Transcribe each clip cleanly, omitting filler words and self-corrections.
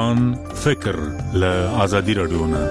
بیان فکر له آزادي رادیو نه.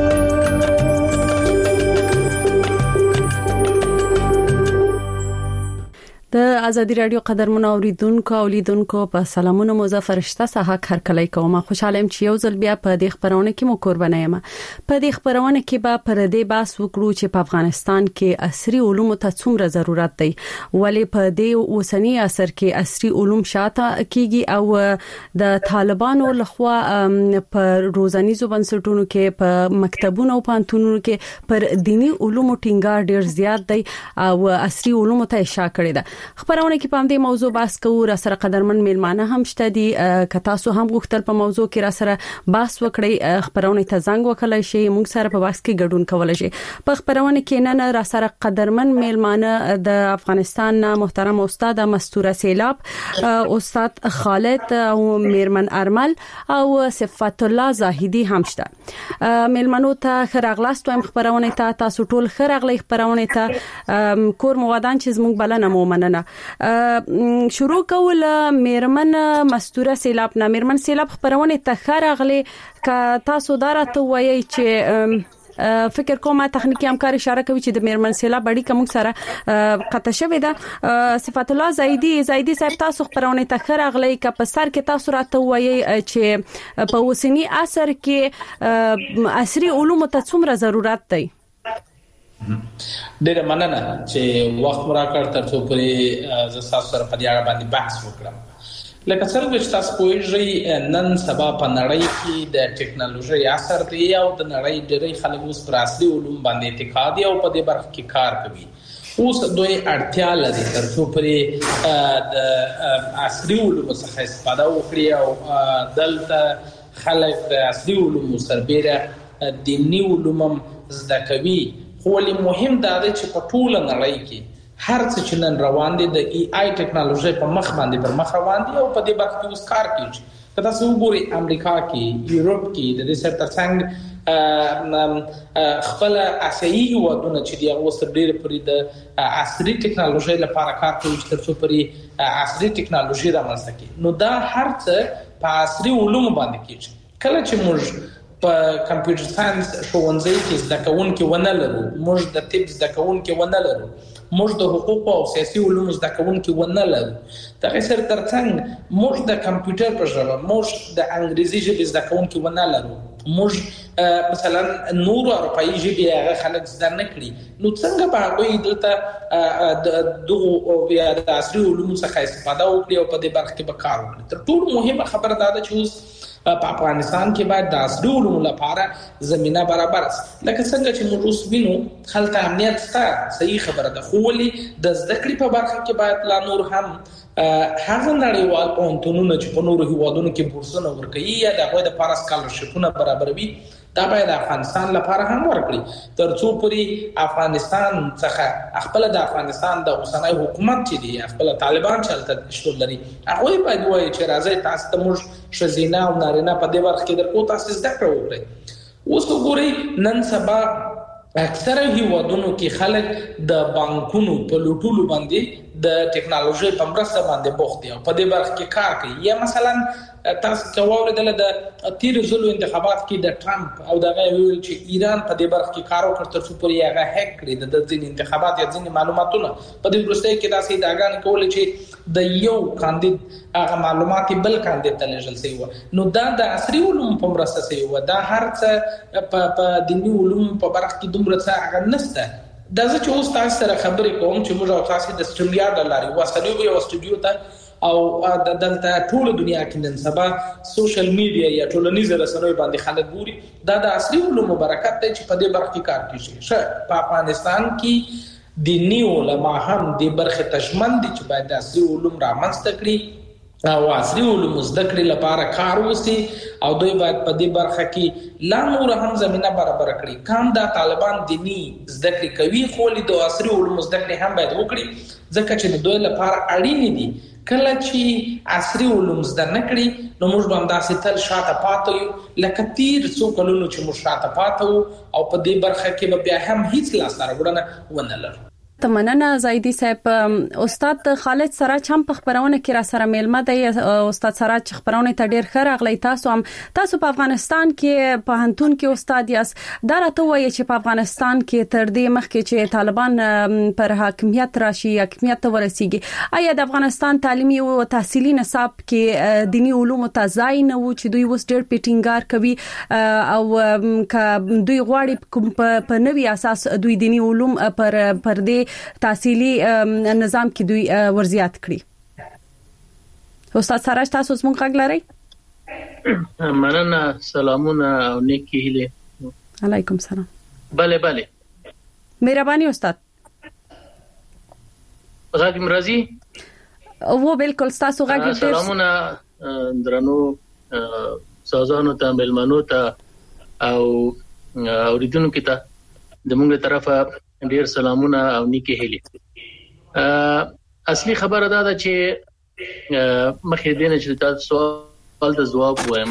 د ازادي رادیو قدرمن اوریدونکو او لیدونکو په سلامونه مزفرشته ساحه هرکلی کوم. خوشاله ام چې یو ځل بیا په دې خبرونه کې مو قربانه یم. په دې خبرونه کې به پر دې باس وکړو چې په افغانستان کې عصري علوم ته څومره ضرورت دی، ولی په دې اوسنی عصر کې عصري علوم شاته کیږي او د طالبانو لخوا په روزانيزو بنسټونو کې په مکتبونو او پانتونونو کې پر دینی علومو ټینګار ډیر زیات دی او عصري علوم ته اشاره کړی ده. خبرونه کې په دې موضوع بحث کوو. را سره قدرمن میلمانه هم شته دي. که تاسو هم غوښتل په موضوع کې را سره بحث وکړئ، خبرونه ته زنګ وکړئ شي، موږ سره په بحث کې ګډون کولای شي. په خبرونه کې نن را سره قدرمن میلمانه د افغانستان محترم استاد مستوره سیلاب، استاد خالد او میرمن ارمل او صفات الله زاهدی هم شته. میلمنو ته خراغلاست وایم خبرونه ته تاسو ټول خراغلی خبرونه ته کور موادان چې زموږ بلنه مومنه شروع کوله. میرمن مستوره سیلاب نه، میرمن سیلاب خبرونه ته خراغلی که تاسو دارته وایي چې فکر کوم تخنیکی همکار اشاره کوي چې د میرمن سیلاب اړیکه موږ سره قطع شوې ده. صفات الله زاهدی صاحب تاسو خبرونه ته خراغلی که په سر کې تاسو راته وایي چې په اوسنی عصر کې عصري علوم ته څومره ضرورت دی. ډیره مننه چې وخت راکړ ترڅو پرې ز تاسو سره په دې اړه باندې بحث وکړم. لکه څنګه چې تاسو پوهیږئ نن سبا په نړۍ کې د ټیکنالوژي اثر دی او د نړۍ ډېری خلک اوس پر عصري علوم باندې اعتقاد او په دې برخه کې کار کوي. اوس دوی اړتیا لري ترڅو پرې د عصري علوم څخه استفاده وکړي او دلته خلک د عصري علوم سربېره دیني علوم زده کوي. ولې مهم دا دی چې په ټوله نړۍ کې هر څه چې نن روان دي د ای آی ټیکنالوژي په مخ باندې پر مخ روان دي او په دې برخه کې اوس کار کوي. که تاسو وګورئ امریکا کې، یورپ کې د دې سره ترڅنګ خپل اسیایي هیوادونه چې دی اوس ډېر پرې د عصري ټیکنالوژي لپاره کار کوي چې ترڅو پرې عصري ټیکنالوژي رامنځته کړي. نو دا هر څه په عصري علوم باندې کېږي. کله چې موږ په کمپیوټر ساينس ښوونځي کې زده کوونکي ونه لرو، موږ د طب زده کوونکي ونه لرو، موږ د حقوق او سیاسي علومو زده کوونکي ونه لرو، دغه سره ترڅنګ موږ د کمپیوټر په ژبه، موږ د انګریزي ژبې زده کوونکي ونه لرو، موږ مثلا نور اروپایي ژبې هغه خلک زده نه کړي. نو څنګه به هغوی دلته دغه بیا د عصري علومو څخه استفاده وکړي او په دې برخه کې به کار وکړي. تر ټولو مهمه خبره دا ده چې اوس په افغانستان کې باید د عصري علومو لپاره زمينه برابر شي. لکه څنګه چې موږ اوس وینو خلک امنیت شته، صحیح خبره ده، خو ولې د زده کړې په برخه کې باید لا نور هم هغه نړیوال پوهنتونونه چې په نورو هیوادونو کې بورسونه ورکوي یا د هغوی دپاره سکالرشپونه برابروي دا باید افغانستان لپاره هم ورکړي ترڅو پرې افغانستان څخه خپل د افغانستان د اوسنۍ حکومت چې دی خپل طالبان چې هلته شتون لري هغوی باید وایي چې راځئ تاسو ته موږ ښځینه او نارینه په دې برخه کې درکو، تاسو زده کړه وکړئ. اوس وګورئ نن سبا اکثره هیوادونو کې خلک د بانکونو په لوټولو باندې د ټیکنالوژي په مرسته باندې بوخت دي او په دې برخه کې کار کوي. یا مثلا تاسو کووردل د تیر ځلو انتخابات کې د ټرمپ او دغه ویل چې ایران په دې برخه کې کار وکړ ترڅو پرې هغه هک کړي د ځین انتخابات یا ځین معلوماتونه په دې وروسته کې داسې ادعاګانې کولې چې د یو کاندید هغه معلومات بل کاندید ته لېږل شوی و. نو دا د عصري علوم په مرسته شوی و. دا هر څه په دیني علوم په برخه کې دومره څه هغه نشته. دا چې اوس تاسو سره خبرې کوم چې موږ او تاسو د سټریمیا د لارې وسلو یو استودیو ته او دلته ټول دنیا کې نن سبا سوشل میډیا یا ټولنیز رسنۍ باندې خلک ګوري. دا د عصري علومو برکت دی چې په دې برخه کې کار کیږي. په افغانستان کې دیني علما هم د برخه تشمن دي چې باید د عصري علوم رامنځته کړي او عصري علوم زده کړې لپاره کار وکړي او دوی باید په دې برخه کې لا نور هم زمينه برابر کړي. کام دا طالبان دینی زده کړې کوي خو د عصري علوم زده کړې هم باید وکړي ځکه چې دوی لپاره اړین دي. کله چې عصري علوم زده نه کړي نو موږ به همداسې تل شاته پاتې یو لکه تیر څو کلونو چې موږ شاته پاتې وو او په دې برخه کې به بیا هم هیڅ لاسته راوړنه ونه لرو. تمننه زايدي صاحب استاد خالد سراج هم په خبرونه کې را سره میلمه دی. استاد سراج خبرونه ته ډیر ښه راغلی. تاسو په افغانستان کې په هنتون کې استاد یاست. دا راته وایي چې په افغانستان کې تر دې مخکې چې طالبان پر حاکمیت راشي حاکمیت ورسیږي، آیا د افغانستان تعلیمي او تحصیلي نصاب کې دینی علوم ته ځای نه و چې دوی وس ډیر پیټینګار کوي او ک دوی غواړي په نوي اساس دوی دینی علوم پر دې تحصیلي نظام کې دوی ورزيات کړی؟ استاد سراج تاسو څنګه غږ لرئ؟ مننه، سلامونه او نیکی هیله. علیکم سلام. بله مهرباني استاد. غږ مرضی او بالکل تاسو غږ ډیر. سلامونه درنو سازانو ته، ملمنو ته او اوریدونکو ته د موږ طرفه ډیر سلامونه او نیکی هیله. اصلي خبره دا ده چې مخې دینه چې تاسو سوال ته جواب وایم.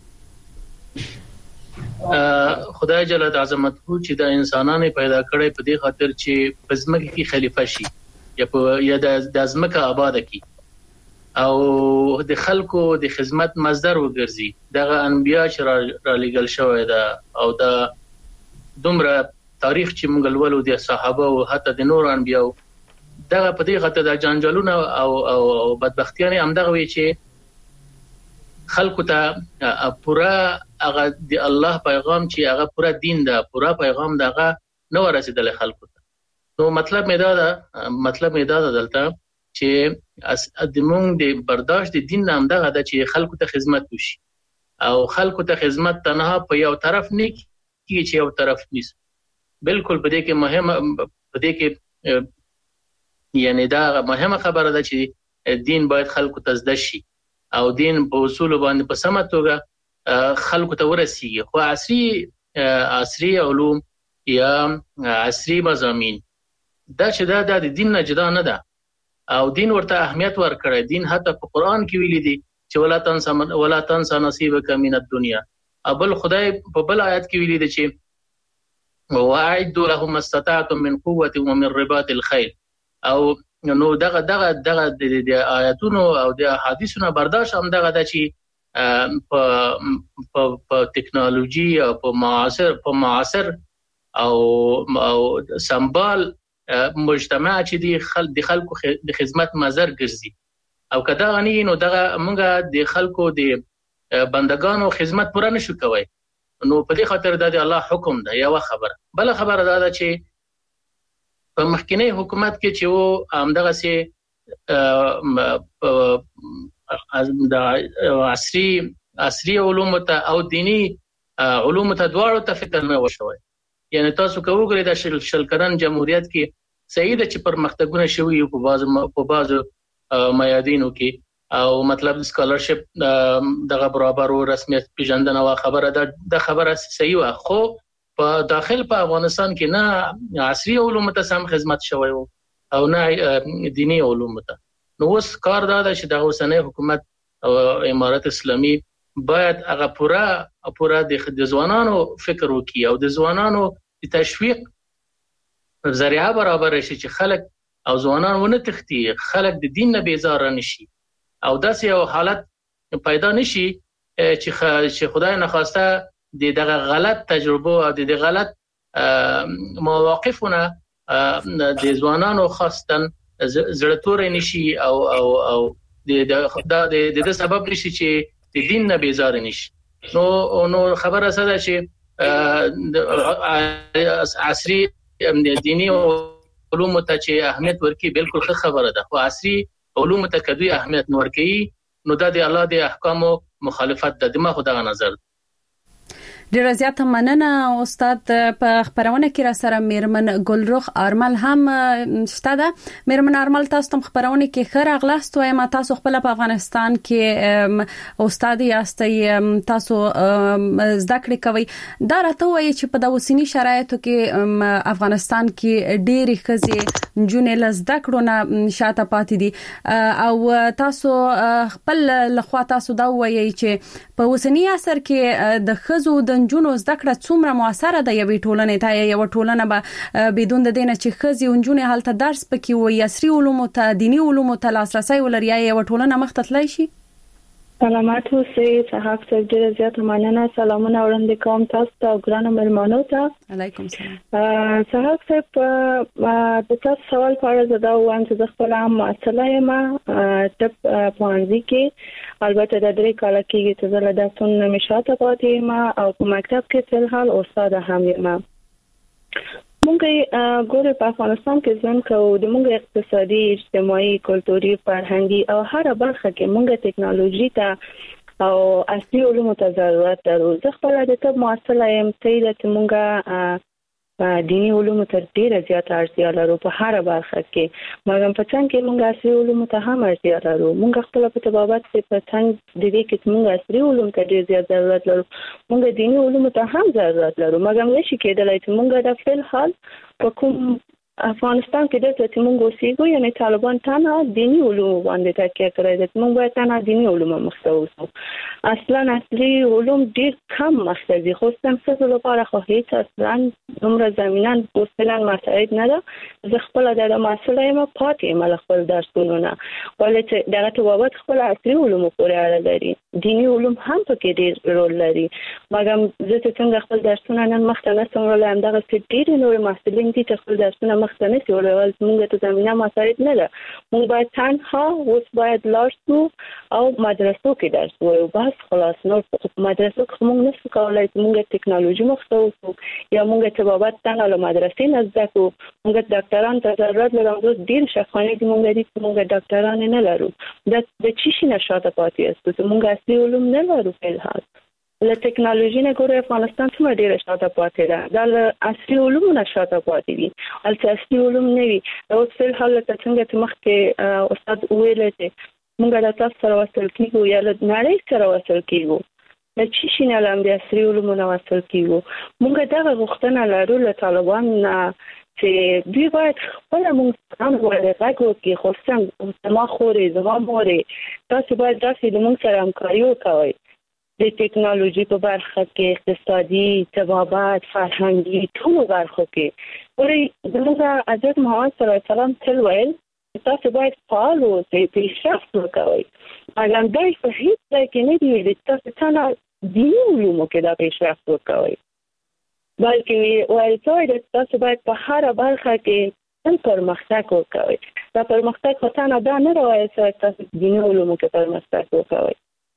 خدای جل عظمت چې د انسانانو پیدا کړي په دې خاطر چې پزمکه کې خلیفہ شي یا د ازمکه آباد کی او د خلکو د خدمت مصدر وګرځي. دغه انبیا چې را لګل شوی دا او دا دومره تاریخ چې موږ لولو د صحابه او حتی د نور انبیاء دغه په دې خاطر د جنجالونه او بدبختیانه همدغه وی چې خلکو ته پورا هغه د الله پیغام چې هغه پورا دین دا پورا پیغام دغه نو رسیدل خلکو ته. نو مطلب مې دا دلته چې د موږ د برداشت د دین نام دغه د چې خلکو ته خدمت وشي او خلکو ته خدمت تنها په یو طرف نه کیږي چې یو طرف نیس. بالکل په دې کې یعنی دا مهمه خبره ده چې دین باید خلکو ته زده شي او دین په اصول باندې په سمه توګه خلکو ته ورسیږي. خو عصري علوم یا عصري مضامین دا چې دا د دین نه جدا نه ده او دین ورته اهمیت ورکړي. دین حتی په قران کې ویلي دي چې ولا تنسى نصيبك من الدنيا. ابل خدای په بل آیات کې ویلي دي چې وَأَعِدُّوا لَهُمْ مَا اسْتَطَعْتُم مِّن قُوَّةٍ وَمِن رِّبَاطِ الْخَيْلِ. او نو دغه د آیاتونو او د احادیثونو برداشت هم دغه د چې په ټکنالوژي او په معاصر او سمبال مجتمع چې د خلکو د خدمت مزر ګرځي او کدا غنی نو دغه موږ د خلکو د بندگانو خدمت پوره نشو کوي. نو په دې خاطر د الله حکم ده. یو خبره بل خبره ده چې په مخکنی حکومت کې چې و همدغه سي د عصري علوم ته او دینی علوم ته دواړو ته فکر نه وشوي. یعنی تاسو کوګری د شلکدن جمهوریت کې سید چې پرمختګونه شوي په بازو میادینو کې او مطلب سکالرشپ دغه برابر او رسمیت پیژندنه او خبره د خبره صحیح و. خو په داخل په افغانستان کې نه عصري علوم ته سم خدمت شوی او نه دینی علوم ته. نو اوس کار دا چې د اوسنۍ حکومت او امارت اسلامي باید هغه پورا د ځوانانو فکر وکړي او د ځوانانو د تشویق ذریعہ برابر شي چې خلک او ځوانان ونه تختی خلک د دین نه بیزار نشي او داسې یو حالت پیدا نشي چې خدای نه خواسته دغه غلط تجربه او د غلط مواقفونه د ځوانانو خاصتن زړه تور نشي او د سبب نشي چې د دین نه بیزار نشي. نو خبره ساده چې عصري دینی علوم ته چې اهمیت ورکړي بالکل ښه خبره ده. خو عصري علوم ته کدوې اهمیت نور کوي نو د الله د احکامو مخالفت ده. دماغ خدای نظر ډیر زیات مننه استاد. په خبرونه کې را سره میرمن ګلرخ آرمل هم شته ده. میرمن آرمل تاسو هم خبرونه کې خیر اغلاست وایم. تاسو خپل په افغانستان کې استاد یاستئ، تاسو زده کړې کوي. دا راته وایي چې په د اوسنی شرایطو کې افغانستان کې ډېری ښځې جنې لزده کړو نه شاته پاتې دي او تاسو خپل لخوا تاسو دا وایي چې په اوسنی عصر کې د ښځو د نجونو زده کړه څومره موثره ده یوې ټولنې ته یو ټولنه به بدون د دینه چې خزي نجونې حالت درس پکې وي عصري علوم ته دینی علوم ته لاسرسي ولري یو ټولنه مخ ته تللی شي سلامات اوسئ صاحب صاحب ډیره زیاته مننه سلامونه وړاندې کوم تاسو ته ګرانو مېلمنو ته علیکم السلام صاحب صاحب د تاسو سوال په اړه دا وایم چې خپل عام مسله یم ټپ پوانځي کې البته د درې کال کې چې زه له داسون مشاته پاتې یم او په مکتب کې په حال استاد هم یم مونږ ګورې په افغانستان کې ژوند کوو د مونږ اقتصادي اجتماعي کلتوري فرهنګي او هر برخه کې مونږ ټیکنالوژي ته او عصري علومو ته ضرورت لرو زه خپل د طب معاصله یم چې مونږ دینی علومو ته ډیره زیاته اړتیا لرو په هر برخه کې مګر په څنګه کې مونږ عصري علومو ته هم اړتیا لرو مونږ خپل په تبابت په څنګه د دې کې مونږ عصري علوم ته ډیر زیات ضرورت لرو مونږ دینی علومو ته هم ضرورت لرو مګر نشي کېدلای چې مونږ د فعل حال په کوم افغانستان کې د چې مونږ اوسېږو یعنی طالبان تنها دینی علوم باندې تاکید کوي چې مونږ باید تنها دینی علوم مخته اوسو اصلا عصري علوم ډیر کم مخته دي خو څنګه لپاره خو هیڅ اصلا عمر زمينان اصلا مساعد نه ده زه خپل د مسله یم پاتې مل خپل درسونه نه ولې دغه تبابت خپل عصري علوم پورې اړه لري دینی علوم هم پکې ډیر رول لري مګر زه څنګه خپل درسونه نن مخته نه سمولم دغه ډیر نور محصلین دي چې خپل درسونه مخته نه سی ولول موږ ته زمينه مساعد نه ده موږ باید تنها اوس باید لارسو او مدرسو کې درس وایو بس خلاص نور مدرسو کې موږ نشو کولای چې موږ ټیکنالوژي مخته وسو یا موږ ته بابت تنها له مدرسې نه زده کوو موږ ډاکټران ته ضرورت لرو ډیر شخصانه دي موږ دې موږ ډاکټران نه لرو د چی شي نشاته پاتې است موږ اصلي علوم نه لرو په الحال له ټیکنالوژي نه ګورې افغانستان څومره ډیره شاته پاتې ده د اصلي علومو نه شاته پاتې دي البته اصلي علوم نه وي اوس په حال ته څنګه چې مخکې استاد ویل چې موږ د تاسو سره وصل کیږو یا له نړۍ سره وصل کیږو د چی شي نه لم د اصلي علومو نه وصل کیږو موږ دغه غوښتنه لرو له طالبان نه چې دوی باید خپل موږ هم ورغږ وکړي خو څنګه ما خورې زما مورې تاسو باید داسې د موږ سره همکاري وکړئ د ټیکنالوژي په برخه کې اقتصادي تبابت فرهنګي ټول برخو کې ورې دغه حضرت محمد صلی الله علیه وسلم تل ویل تاسو باید فعال اوسئ پیشرفت وکړئ مګر دا په هیڅ ځای کې نه دی چې تاسو څنګه دیني علومو کې دا پیشرفت وکړئ بلکې وایي چې تاسو باید په هر برخه کې پرمختګ وکړئ دا پرمختګ خو څنګه دا نه راوایي چې تاسو دیني علومو کې پرمختګ وکړئ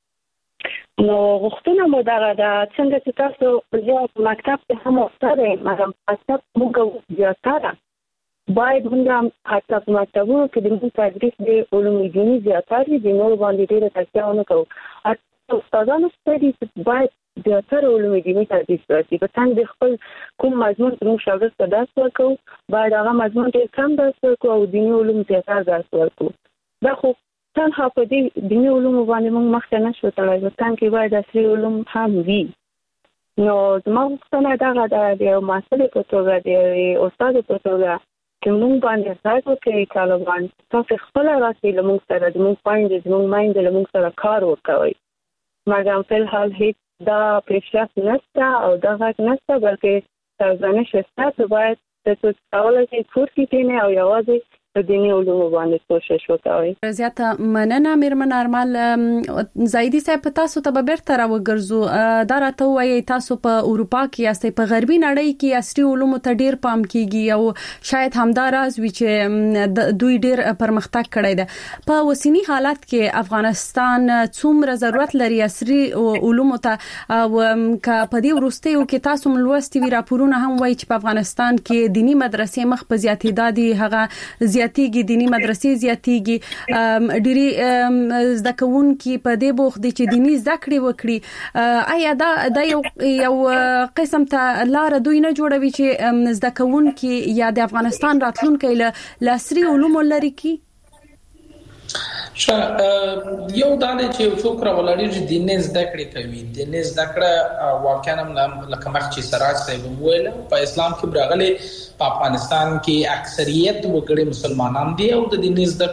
نو غوښتنه مو دغه دا څنګه چې تاسو یا مکتب ته هم اوسئ مګر مکتب موږ زیاتره باید موږ حتی په مکتبونو کې د موږ تدریس د علوم دیني زیاتره د نور باندې ډېره تکیه ونه کوو استادانو ستړي چې باید زیاتره علوم دیني تدریس وکړي په څنګه د خپل کوم مضمون چې موږ شاګرد ته درس ورکوو باید هغه مضمون ډېر کم درس ورکوو او دیني علوم زیاتره درس ورکوو دا خو تنها په دې دیني علومو باندې موږ مخکې نشو تللی نو څنګه باید عصري علوم هم وي نو زما غوښتنه دغه ده د یو محصلې په توګه د یوې استادې په توګه چې موږ باندې غږ وکړئ طالبان تاسو خپله راسئ له موږ سره زموږ خویندې زموږ میندې له موږ سره کار وکوئ مګر په الحال هیڅ دا پیشرفت نشته او دا غږ نشته بلکې سرزنش شته چې باید تاسو کولی شئ کور کې کښېنئ او یوازې دینی علوم باندې کوشش وکړئ زیاته مننه میرمن ارمل زایدی صاحب تاسو ته به بیرته راوګرځو دا راته وایي تاسو په اروپا کې یاستئ په غربي نړۍ کې عصري علوم ته ډیر پام کیږي او شاید همدا راز وي چې دوی ډیر پرمختګ کړی دی په وسینی حالت کې افغانستان څومره ضرورت لري عصري علوم ته او که په دې وروستیو کې تاسو ملوستي وی راپورونه هم وایي چې په افغانستان کې دینی مدرسې مخ په زیاتېدا دي هغه زیاتېږي دینی مدرسې زیاتېږي ډېری زده کوونکي په دې بوخت دي چې دینی زده کړې وکړي آیا دا یو قسم ته لار دوی نه جوړوي چې زده کوونکي یا د افغانستان راتلونکي له عصري علومو لري کی یو دا چې یو څوک راولړي چې دیني زده کړې کوي دیني زده کړه واقعا لکه مخ چې سراج صاحب ویل په اسلام کې برغلي په افغانستان کې اکثریت وګړي مسلمانان دي او د دیني زده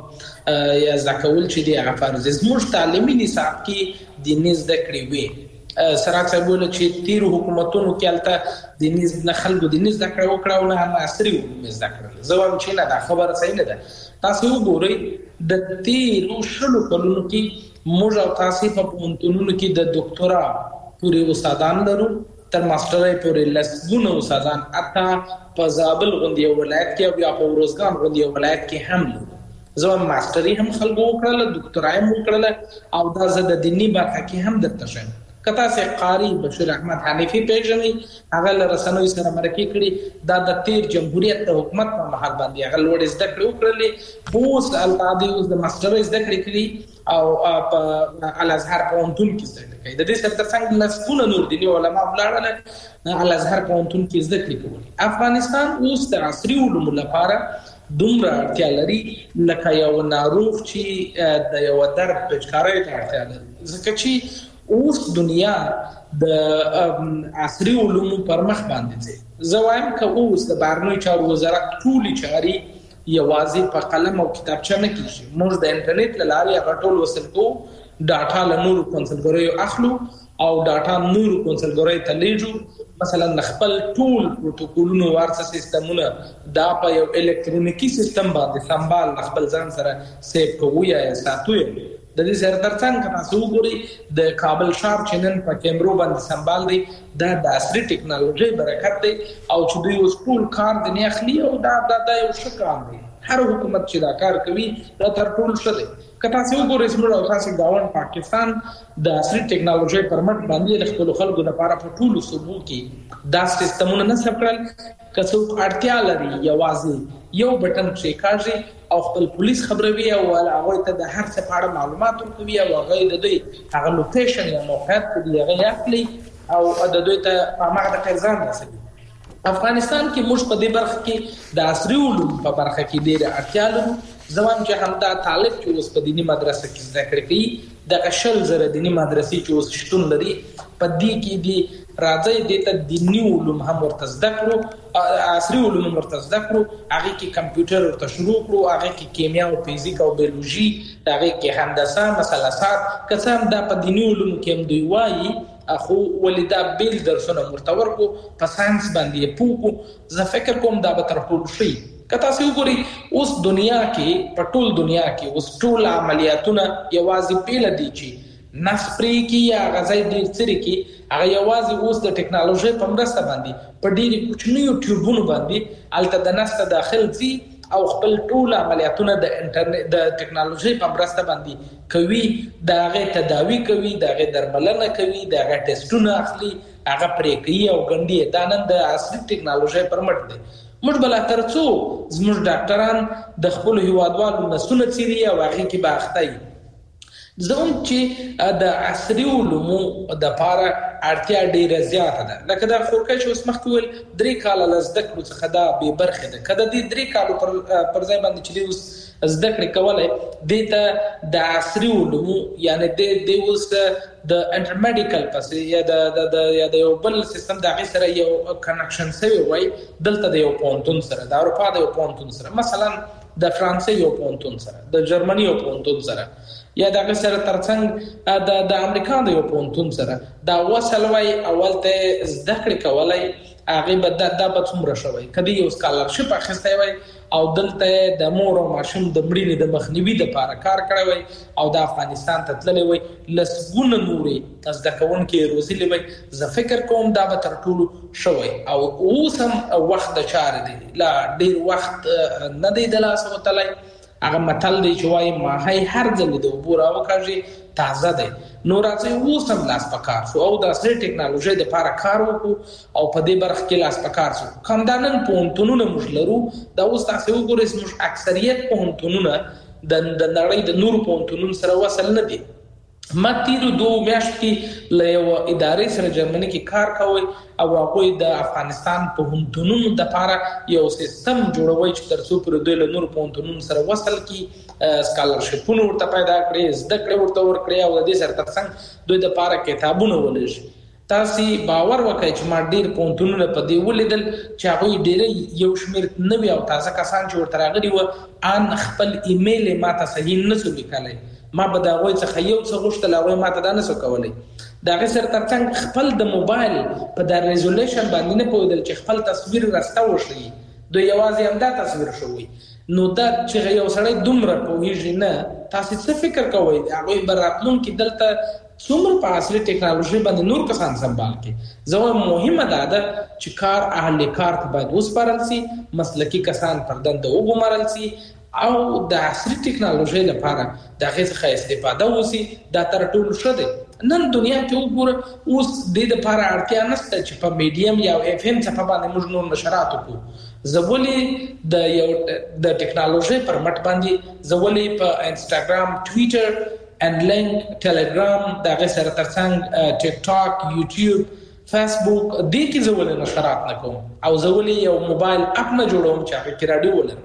کړو یا زکول چې دی هغه فرض زموږ تعلیمي نصاب کې دیني زده کړې وي سراج صاحب ول چې تیر حکومتونو کې الته د نيز نه خلکو د نيز ذکر وکړه او نه هم عصري علوم ذکر زوام چې نه دا خبره صحیح نه ده تاسو وګورئ د تیر شلو کلونو کې موږ او تاسو په پونتونو کې د ډاکټرا پورې استادان لرو تر ماسترۍ پورې لسګونه استادان اته په زابل غوندي ولایت کې او یا په روزګان غوندي ولایت کې هم لرو زه ماستري هم خلکو وکړل ډاکټرای هم وکړل او دا زه د دینی برخه کې هم درته شم کته سي قاری بشیر احمد حنیفی پیژنې هغه له رسنوي سره مرکه کړي دا د تیر جمهوریت د حکومت په محل باندې هغه لوړ زده کړې وکړلې اوس القاضي اوس د ماسترۍ زده کړې کړي او په الازهر پونتون کې زده کړې د دې سره څنګه لسکونه نور دي علماء ولاړل الازهر پونتون کې زده کړې کوي افغانستان اوس د عصري علوم لپاره دومره اړتیا لري لکه یو ناروغ چې د یو درد پچکارۍ ته اړتیا لري ځکه چې اوس دنیا د عصري علومو پر مخ باندې دي زه وایم که اوس د بهرنیو چارو وزارت ټولې چارې یوازې په قلم او کتابچه نه کیږي موږ د انټرنیټ له لارې هغه ټول وصل کوو ډاټا له نورو کنسلګریو اخلو او ډاټا نورو کنسلګریو ته لیږو مثلا خپل ټول پروتوکولونو وارثه سیستمونه دا په یو الکترونیکی سیستم باندې سمبال خپل ځان سره سیو کوو یا ساتو د دې سره ترڅنګ تاسو وګورئ د کابل شار چینل په کیمرو باندې سمبال دی دا د عصري ټیکنالوژي برکت دی او چې دوی اوس ټول کار د نه اخلي او دا یو ښه کار دی هر حکومت چې دا کار کوي دا تر ټول ښه دی که تاسو وګورئ چې موږ تاسو گاوند پاکستان د عصري ټیکنالوژي پر مټ باندې خپل خلکو لپاره په ټولو صوبو کې دا سیستمونه نصب کړل که څوک اړتیا لري یوازې یو بټن چې کاږي او خپل پولیس خبروي او هغه ته د هر څه په اړه معلومات ورکوي او هغه د دوی هغه لوکیشن یا موقعیت کې هغه اخلي او د دوی ته هغه د ځان رسوي افغانستان کې موږ په دې برخه کې د عصري علوم په برخه کې ډېر اړتیا لرو ځوان چې همدا طالب چې اوس په دینی مدرسه کې زده کړې کوي د شل زره دینی مدرسې چې اوس شتون لري په دې کې دي راځي د دینی علوم هم ورته زده کړو عصري علوم ورته زده کړو هغه کې کمپیوټر ورته شروع کړو هغه کې کیمیا او فزیک او بیولوژي هغه کې هندسه مثلثات کسان دا په دینی علوم کې هم دوی وایي اخو ولدا بیل درسونه مرتور کو په ساينس باندې پوکو زه فکر کوم دا به تر ټولو شي کته سی وګوري اوس دنیا کې په ټول دنیا کې اوس ټول عملیاتونه یوازې پیل دي چې نسپری کې یا غزای ډیر سری کې هغه یوازې اوس د ټیکنالوژي په مرسته باندې په ډیری کوچنیو ټیوبونو باندې الته د نسته داخل سي او خپل ټول عملیاتونه د انټرنیټ د ټیکنالوژي په مرسته باندې کوي داغه تداوی کوي داغه درملنه کوي داغه ټیسټونه اخلي هغه پرې کوي او ګڼي دا نن د عصري ټیکنالوژي پر مټ دی موږ بل ترڅو زموږ ډاکټران د خپل هیوادوالو مسونه چیري او هغه کې باختای زوم چې د عصري علومو د پاره اړتیا ډیره زیاته ده لکه دا خورکه چې اوس مخکې ول 3 کال لزده کړو څخه دا به برخه ده کله دې 3 کال پر ځای باندې چې اوس زده کړې کولای د ته د عصري علومو یعنی د اوس د انټرمیډیکل پس یا د یو بل سیستم د سره یو کنکشن سوی وای دلته د یو پونتون سره د اروپا د یو پونتون سره مثلا د فرانسې یو پونتون سره د جرمني یو پونتون سره یا د سره ترڅنګ د امریکا د یو پونتون سره دا وسلوي اول ته زده کړې کولای هغه به د بڅومره شوی کدی یو سکالرشپ اخیستی وای او دلته د مور او ماشوم د مړینې د مخنیوي لپاره کار کړی وای او د افغانستان ته تللی وای لسګونه نورې زده کوونکي روزلي وای زه فکر کوم دا به تر ټولو شوی او اوس هم وخت د چارې دی لا ډیر وخت نه دی د لاس وتلی هغه متل دی چې وایي ماهی هر ځل د اوبو راوکاږي تازه دی نو راځي اوس هم لاس پکار شو او د عصري ټیکنالوژي د لپاره کار وکړو او په دې برخه کې لاس پکار شو کمدانن پونتونونه موږ لرو دا اوس تاسو وګورئ موږ اکثریت پونتونونه د نړۍ د نورو پونتونونو سره وصل نه دي ما تیرو 2 میاشت کې له یو ادارې سره جرمني کې کار کوي او هغه د افغانستان په پونتونونو د لپاره یو سیستم جوړوي چې ترڅو پر دوی له نورو پونتونونو سره وصل کی سکالرشپونه ورته پیدا کړي زده کړې ورته ورکړي او د دې سره ترڅنګ دوی د لپاره کتابونه ولېږي تاسو باور وکړئ چې ما ډیر پونتونونه په دې ولیدل چې هغه ډیر یو شمیر نوی او تازه کسان چې ورته راغلي و ان خپل ایمیل ما ته صحیح نه سو لیکلای ما به دا غوي څخه یو څه غوښتل او ما ته دا نه سو کولای دا غي سره ترڅنګ خپل د موبایل په د ریزولوشن باندې نه پوهیدل چې خپل تصویر راستو شي دوی یوازې هم دا تصویر شوی نو دا چې یو سړی دومره پوهیږي نه تاسو څه فکر کوئ هغه براتلون کې دلته څومره په عصري ټیکنالوژي باندې نور کسان سنبال کې زه مهمه ده چې کار اهل کار ته باید وسپارل شي مسلکي کسان پر دنده وګمارل شي او د عصري ټیکنالوژي لپاره د هغه څخه استفاده وشي دا تر ټولو ښه دی نن دنیا کې وګوره اوس د لپاره اړتیا نشته چې په میډیم یا اف ام څخه باندې موږ نور نشرات وکړو زولې د یو د ټیکنالوژي پر مټ باندې زولې په انستګرام ټوئیټر ان لینک ټلګرام دغه سره ترڅنګ ټیک ټاک یوټیوب فیسبوک دې کې زولې نشرات نکوم او زولې یو موبایل اپ نه جوړوم چې هغه کې رادیو ولرم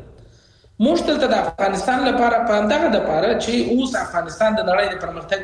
مشتل ته د افغانستان لپاره په اندغه د لپاره چې اوس افغانستان د نړۍ د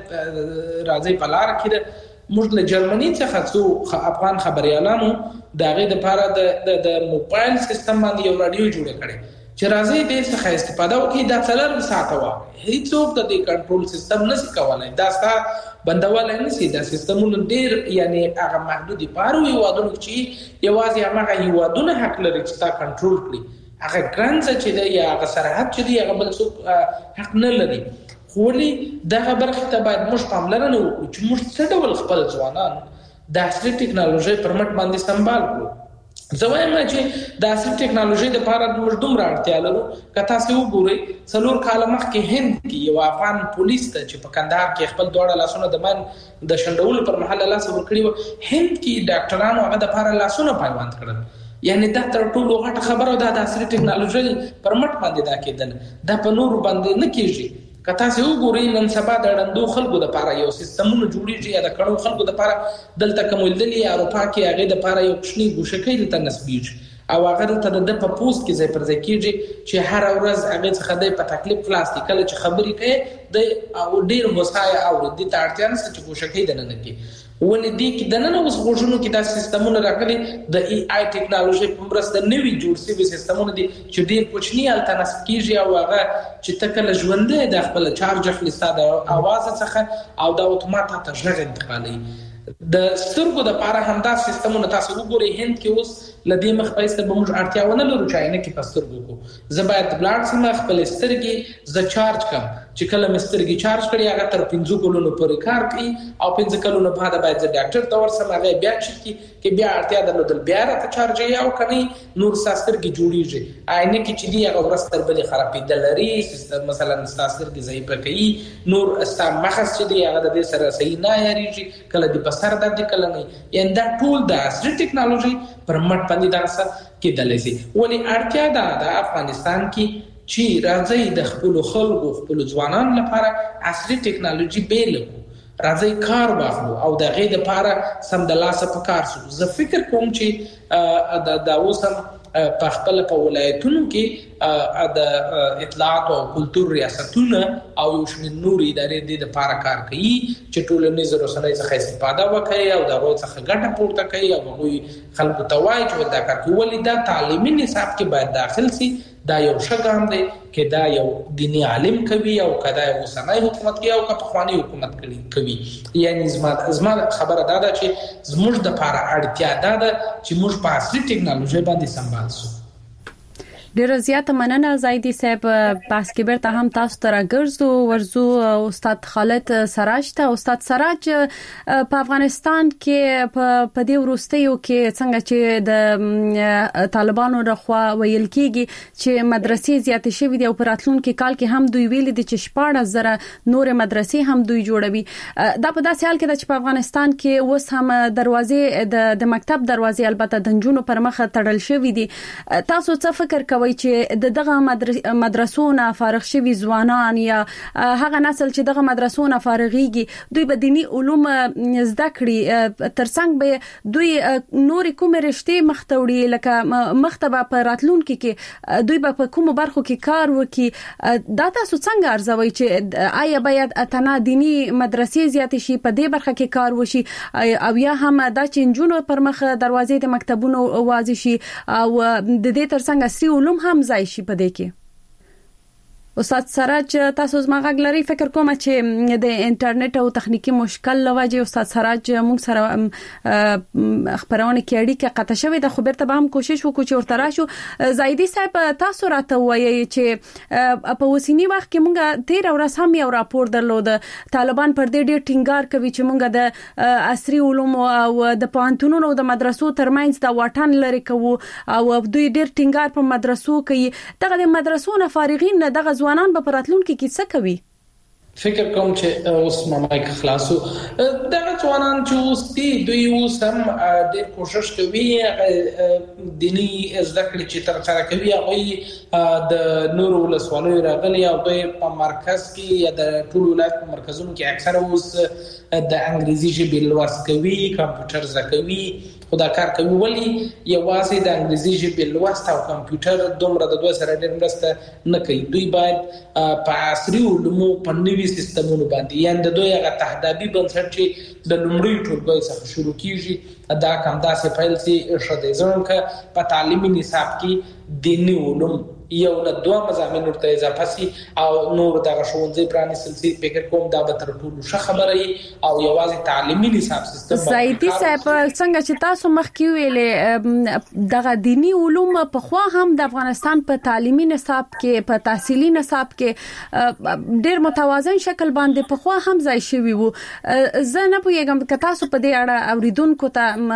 پرمختګ راځي په لار کې موږ له جرمني څخه څو افغان خبريالانو دغه د لپاره د موبایل سیستم باندې یو رادیو جوړ کړي چې راځي د څخه استفاده وکړي د 4 ساعته وا هیڅوک د کنټرول سیستم نشي کولای دا ستا بندول نه سي د سیستمونو ډیر یعنی هغه محدودي پاره وي وادونه چې یوازې هغه یوادونه حق لري چې تا کنټرول کړي هغه ګرانځ چې دی یا هغه سرحد چې دی هغه بل څوک حق نه لري خو لې دا برخه ته باید موږ پاملرنه وکړو چې موږ څه ډول خپل ځوانان د عصري ټیکنالوژي پر مټ باندې سمبال کړو زه وایم چې د عصري ټیکنالوژي لپاره موږ دومره اړتیا لرو که تاسو وګورئ 4 کال مخکې هند کې یو افغان پولیس ته چې په کندهار کې خپل دوړه لاسونه د من د شندول پر محل لاس ورکړي هند کې ډاکټرانو هغه د لپاره لاسونه پایوند کړل یعنی دا تر ټولو غټه خبره ده د عصري ټیکنالوژي پر مټ باندې دا کېدل دا په نور باندې نه کېږي کته سه وګورئ نن سبا د ډندو خلکو د لپاره یو سیستمونه جوړیږي یا د کڼو خلکو د لپاره دلته کومولدلی اروپا کې هغه د لپاره یو کوچنی ګوشکې دلته نسبیږي او هغه ته د په پوسټ کې ځای پر ځای کېږي چې هر ورځ هغه څخه د په تکلیف خلاص دي کله چې خبرې کوي د او ډیر غوسه او د تاړتیا نه چې ګوشکې دنه کې ولې دې کې د نن اوس غوښنو کې دا سیستمونه راغلي د ای آی ټیکنالوژي په مرسته نوي جوړ شوي سیستمونه دي چې ډېر کوچني التناسب کیږي او هغه چې تکل ژوندې د خپل چارج خپل ستاده اواز څخه او د اتومات ته ژغ انتقالي د سترګو د لپاره همدا سیستمونه تاسو وګورئ هند کې اوس لدی مخ پیسې به موږ اړتیا ونه لرو چې نه کې پسترګو کو زه باید بلاد سم خپل سترګې ز چارج کم چې کله مسترګي چارج کړی هغه تر 15 کلونو پورې کار کوي او 15 کلونو بعد باید د ډاکټر ته ورسم هغه بیا چې بیا اړتیا درلودل بیا راته چارج یا او کني نور ساسترګي جوړیږي عینه کې چې دی هغه ورستر بلې خرابېدل لري سیستم مثلا ساسترګي ضعیف کوي نور استا مخص چې دی هغه د سره صحیح نه یریږي کله د بسر د کله نه یان دا ټول د عصري ټیکنالوژي پر مټ باندې درسه کېدلې سي ولې اړتیا ده د افغانستان کې چې راځي د خپل خلکو خپل ځوانان لپاره عصري ټیکنالوژي بیل راځي کار واخلو او د غې د لپاره سم د لاسه په کار سو زه فکر کوم چې د اوسم په خپل په ولایتونو کې د اطلاعات او کلتور ریاستونه او یو شمېر نور ادارې د لپاره کار کوي چې ټولنیز رسنۍ څخه استفاده وکړي او د غوښ څخه ګټه پورته کوي او هغه خلکو ته وایي چې دا کار کوي ولې دا تعلیمي نصاب کې باید داخل شي دا یو شګام دی کې دا یو دینی عالم کوي او کدا یو سنای حکومت کوي او کپخوانی حکومت کوي یعنی زما خبره دا ده چې زموږ د لپاره اړتیا ده چې موږ په عصري ټیکنالوژي باندې سمبال شو ډیر زیات مننه زیدی صاحب بحث کې برته هم تاسو ته راګرځو ورزو استاد خالد سراج ته استاد سراج په افغانستان کې په دې وروستیو کې څنګه چې د طالبانو رخوا ویل کېږي چې مدرسې زیاتې شوې دي او په راتلونکي کال کې هم دوی ویل دي چې 14,000 نور مدرسې هم دوی جوړوي دا په داسې حال کې چې په افغانستان کې اوس هم دروازې د مکتب دروازې البته د جنونو پر مخ تړل شوې دي تاسو څه فکر کوئ چې دغه مدرسو نه فارغ شوي ځوانان یا هغه نسل چې دغه مدرسو نه فارغيږي دوی به دینی علوم زده کړي ترڅنګ به دوی نور کوم رشتې مختوړي لکه مختبه په راتلونکي کې دوی به په کوم برخو کې کار وکړي دا تاسو څنګه ارزوي چې آیا باید اتنا دینی مدرسې زیات شي په دې برخه کې کار وشي او یا هم دا چې جنونو پر مخ دروازې د مکتبونو واضح شي او د دې ترڅنګ عصري علوم هم ځای شي په دې کې استاد سراج تاسو زما غږ لري فکر کوم چې د انټرنیټ او تخنیکی مشکل لوجه استاد سراج موږ سره خبرونه کې اړیکه قطع شوې د خبر ته به هم کوشش وکړو چې ورته راشو. زايدي صاحب تاسو راته وایي چې په وسینی وخت کې موږ 13 ورځ هم یو راپور درلود طالبان پر دې ډېر ټینګار کوي چې موږ د عصري علوم او د پوهنتونونو او د مدرسو ترمنځ د واټن لري کوو او دوی ډېر ټینګار په مدرسو کوي. دغه د مدرسو نه فارغین دغه ځوانان په راتلونکو کې څه کوي؟ فکر کوم چې اوس مایک خلاصو دغه ځوانان چې اوس دي دوی اوس هم ډېر کوشش کوي دینی زده کړې چې ترسره کوي هغه د نور ولسوالیو راغلي او دوی په مرکز کې یا د ټول ولایت په مرکزونو کې اکثره اوس د انګریزي ژبې لوست کوي کمپیوټر زده کوي خدا کار کوي ولی یوازې د انګریزي ژبې لوست او کمپیوټر دومره د دوه سره ډېر مرسته نه کوي. دوی باید په عصري علومو په نوي سیستمونو باندې یا د دوی هغه تهدابي بنسټ چې د لومړي ټولګي څخه شروع کیږي دا کوم داسې فایل چې شته ځکه په تعلیمي نصاب کې دیني علوم یو له دوه مضامین ورته اضافه سي او نور دغه ښوونځي پرانیستل سي. فکر کوم دا به تر ټولو ښه خبره وي او یوازې تعلیمي نصاب سیستم زايدي صاحب څنګه چې تاسو مخکې ویلې دغه دینی علوم په خوا هم د افغانستان په تعلیمي نصاب کې په تحصیلي نصاب کې ډېر متوازن شکل باندې په خوا هم ځای شوی وو. زه نه پوهیږم چې تاسو په دې اړه اوریدونکو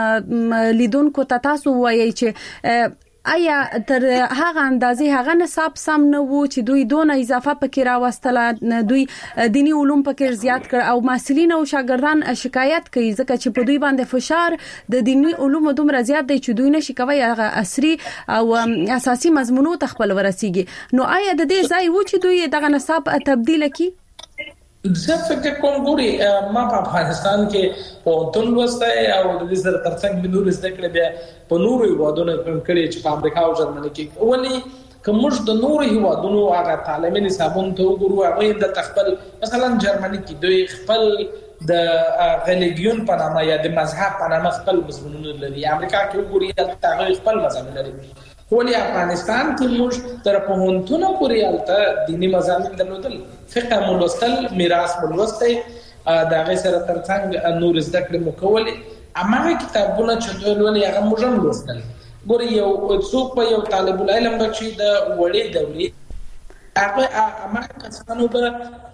ته لیدونکو ته تاسو وایي چې آیا تر هغه اندازې هغه نصاب سم نه وو چې دوی دونه اضافه پکې راوستله دوی دینی علوم پکې زیات کړ او محصلین او شاګردان شکایت کوي ځکه چې په دوی باندې فشار د دینی علوم دومره زیات دی چې دوی نشي کوي هغه عصري او اساسي مضمونو ته خپل ورسیږي. نو آیا د دې ځای وو چې دوی دغه نصاب تبديل کړي؟ زه فکر کوم ګوري ما په افغانستان کې پوهنتون لوسته او د دې سره ترڅنګ د نور زده کړې بیا په نورو هیوادونو کړي چې په امریکا او جرمني کې ولې کومش د نورو هیوادونو هغه تعلیمي نصابونه ته وګورو هغه د تخپل مثلا جرمني کې دوی خپل د غلیګیون په نامه یا د مذهب په نامه خپل مضمونونه لري. امریکا کې وګوري هغه خپل مضامین لري ولی افغانستان کې موږ تر پوهنتون پورې الته دینی مضامین درلودل فقه مولستل میراث مولسته دا غي سره ترڅنګ نور زده کړې مکولې اما کتابونه چې دوی ولې هغه موږ هم لوستل. ګوري یو څوک په یو طالب العلم بچي د وړې دورې هغه اما کسانو به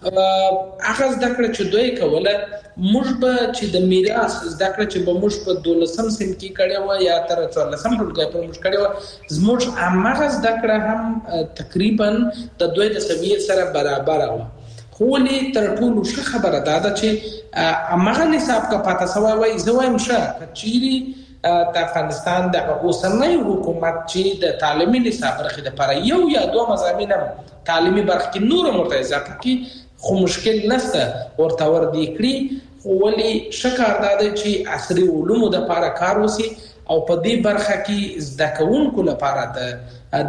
هغه زده کړې چې دوی کوله موږ به چې د میراث زده کړې چې به موږ په 12 سم کې کړي و یا تر 14 سم ټولګي په موږ کړي و زموږ هغه زده کړې هم تقریبا د دوی د سویې سره برابر و. خو لې تر ټولو ښه خبره ده چې هغه نصاب کا پاته سوی وای زوایم شه چيري د افغانستان د اوسنۍ حکومت چې د تعلیمي نصاب برخه لپاره یو یا دوه مضامین تعلیمي برخه کې نور مرتضی کې خو مشکل نشته ورته ور دي کړی خو ولي شکر ده چې عصري علوم د لپاره کار وسی او په دې برخه کې زده کوونکو لپاره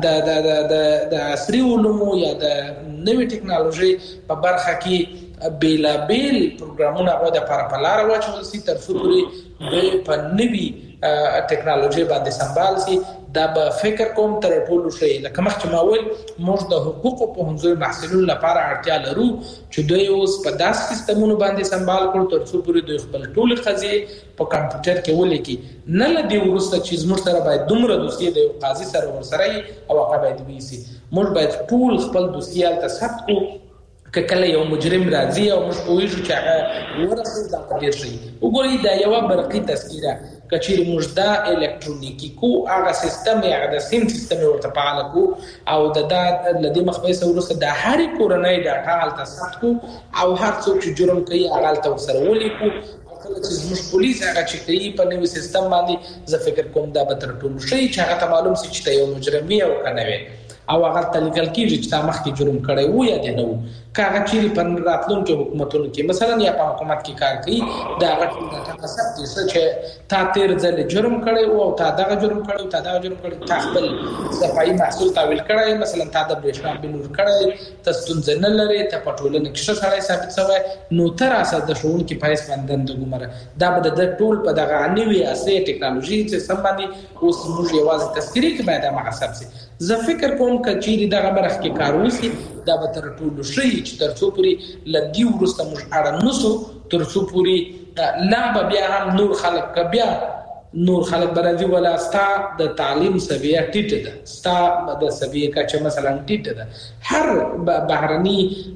د عصري علوم یا د نوې ټکنالوژي په برخه کې بیلا بیل پروګرامونه غوډه لپاره په لار واچول سي تر څو دوی په نوي ټکنالوژي باندې سمبال سي. دا به فکر کوم تر ټولو شي لکه مخکې ما ویل موږ د حقوقو په هنځو محصلینو لپاره اړتیا لرو چې دوی اوس په داس سیستمونو باندې سمبال کړو تر څو پورې دوی خپل ټول قضیه په کمپیوټر کې ولیکي نه لدی ورسته چې موږ سره باید دومره دوسیه د قاضي سره ورسره او هغه باید ویسي موږ باید ټول خپل دوسیه ته ثبت کړو کله یو مجرم راځي او موږ کویږو چې هغه ورسره د تغیر شي. وګورئ دا یو برقي تذکره کچیر موږ دا الکترونیکی کو هغه سیستم یا د سیم سیستم ورته فعال کو او د لدی مخبې سورسته د هر کورنۍ ډاټا الته ثبت کو او هر څوک چې جرم کوي هغه الته سره ولیکو چې موږ پولیس هغه چې کوي په نوې سیستم باندې زه فکر کوم دا به تر ټولو شي چې هغه ته معلوم شي چې یو مجرم وي او کنه وي او هغه تلګل کیږي چې تا مخکې جرم کړی وو یا دی نو کاغه چې په راتلونکو حکومتونو کې مثلا یا په حکومت کې کار کوي دا هغه څه چې تا تیر ځل جرم کړی وو او تا دغه جرم کړی تا دغه جرم کړی تا خپل صفایي محصول تاویل کړی مثلا تا د برېښنا بل ور کړی ته ستونزه نه لري ته په ټولنه کې څه سړی ثابت شوی نو تر اساس د شون کې پایس باندې د ګمره دا به د ټول په دغه نوې اسې ټکنالوژي چې سم باندې اوس موږ یوازې تذکری کې باید ما حساب سي زه فکر کوم چې دغه برخه کې کار وشي دا به تر ټولو شي چې تر څو پورې لدی ورسته موږ اړه نسو تر څو پورې لا به بیا هم نور خلک بیا نور خلک برازي ولا ستا د تعلیم سویه ټیټه ده ستا د سویه کچه مثلا ټیټه ده هر بهرني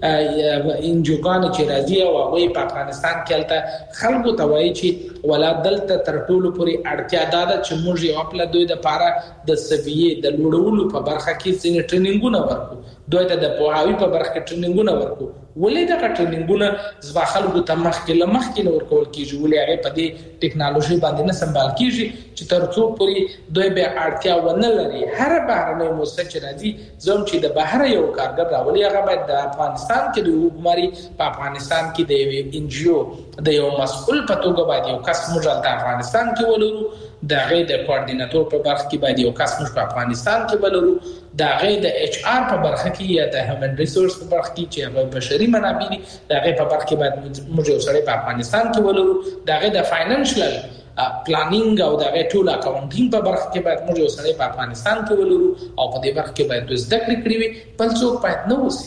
انجوګان چې راځي او هغه په افغانستان کې الته خلکو ته وایي چې ولا دلته تر ټولو پورې اړتیا ده چې موږ یو خپل دوی د پاره د سویه د لوړولو په برخه کې څنګه ټریننګونه ورکو دوی ته د پوهاوی په برخه کې ټریننګونه ورکو ولې دا ټریننګونه زما خلکو ته مخکې ورکول کیږي ولې هغه په دې ټیکنالوژي باندې نه سمبال کیږي چې تر څو پورې دوی به اړتیا ونه لري هر بهرنی موسسه چې راځي زم چې د بهر یو کارګر راولي هغه باید د افغانستان کې د حکومت په افغانستان کې د ان جی او د یو مسؤل په توګه باید یو کس موږ د افغانستان کې ولرو د غي د کوارډیناتور په برخه کې باید یو کس موږ په افغانستان کې ولرو د غي د ایچ آر په برخه کې یا د هیومن ریسورس په برخه کې چې هغه بشري منابع دي د غي په برخه کې باید موږ یو سره په افغانستان کې ولرو د غي د فاینانشل پلانینګ او د غي ټول اکاونټینګ په برخه کې باید موږ یو سره په افغانستان کې ولرو او په دې برخه کې باید زده کړې کړې وي بل څوک باید نه وسی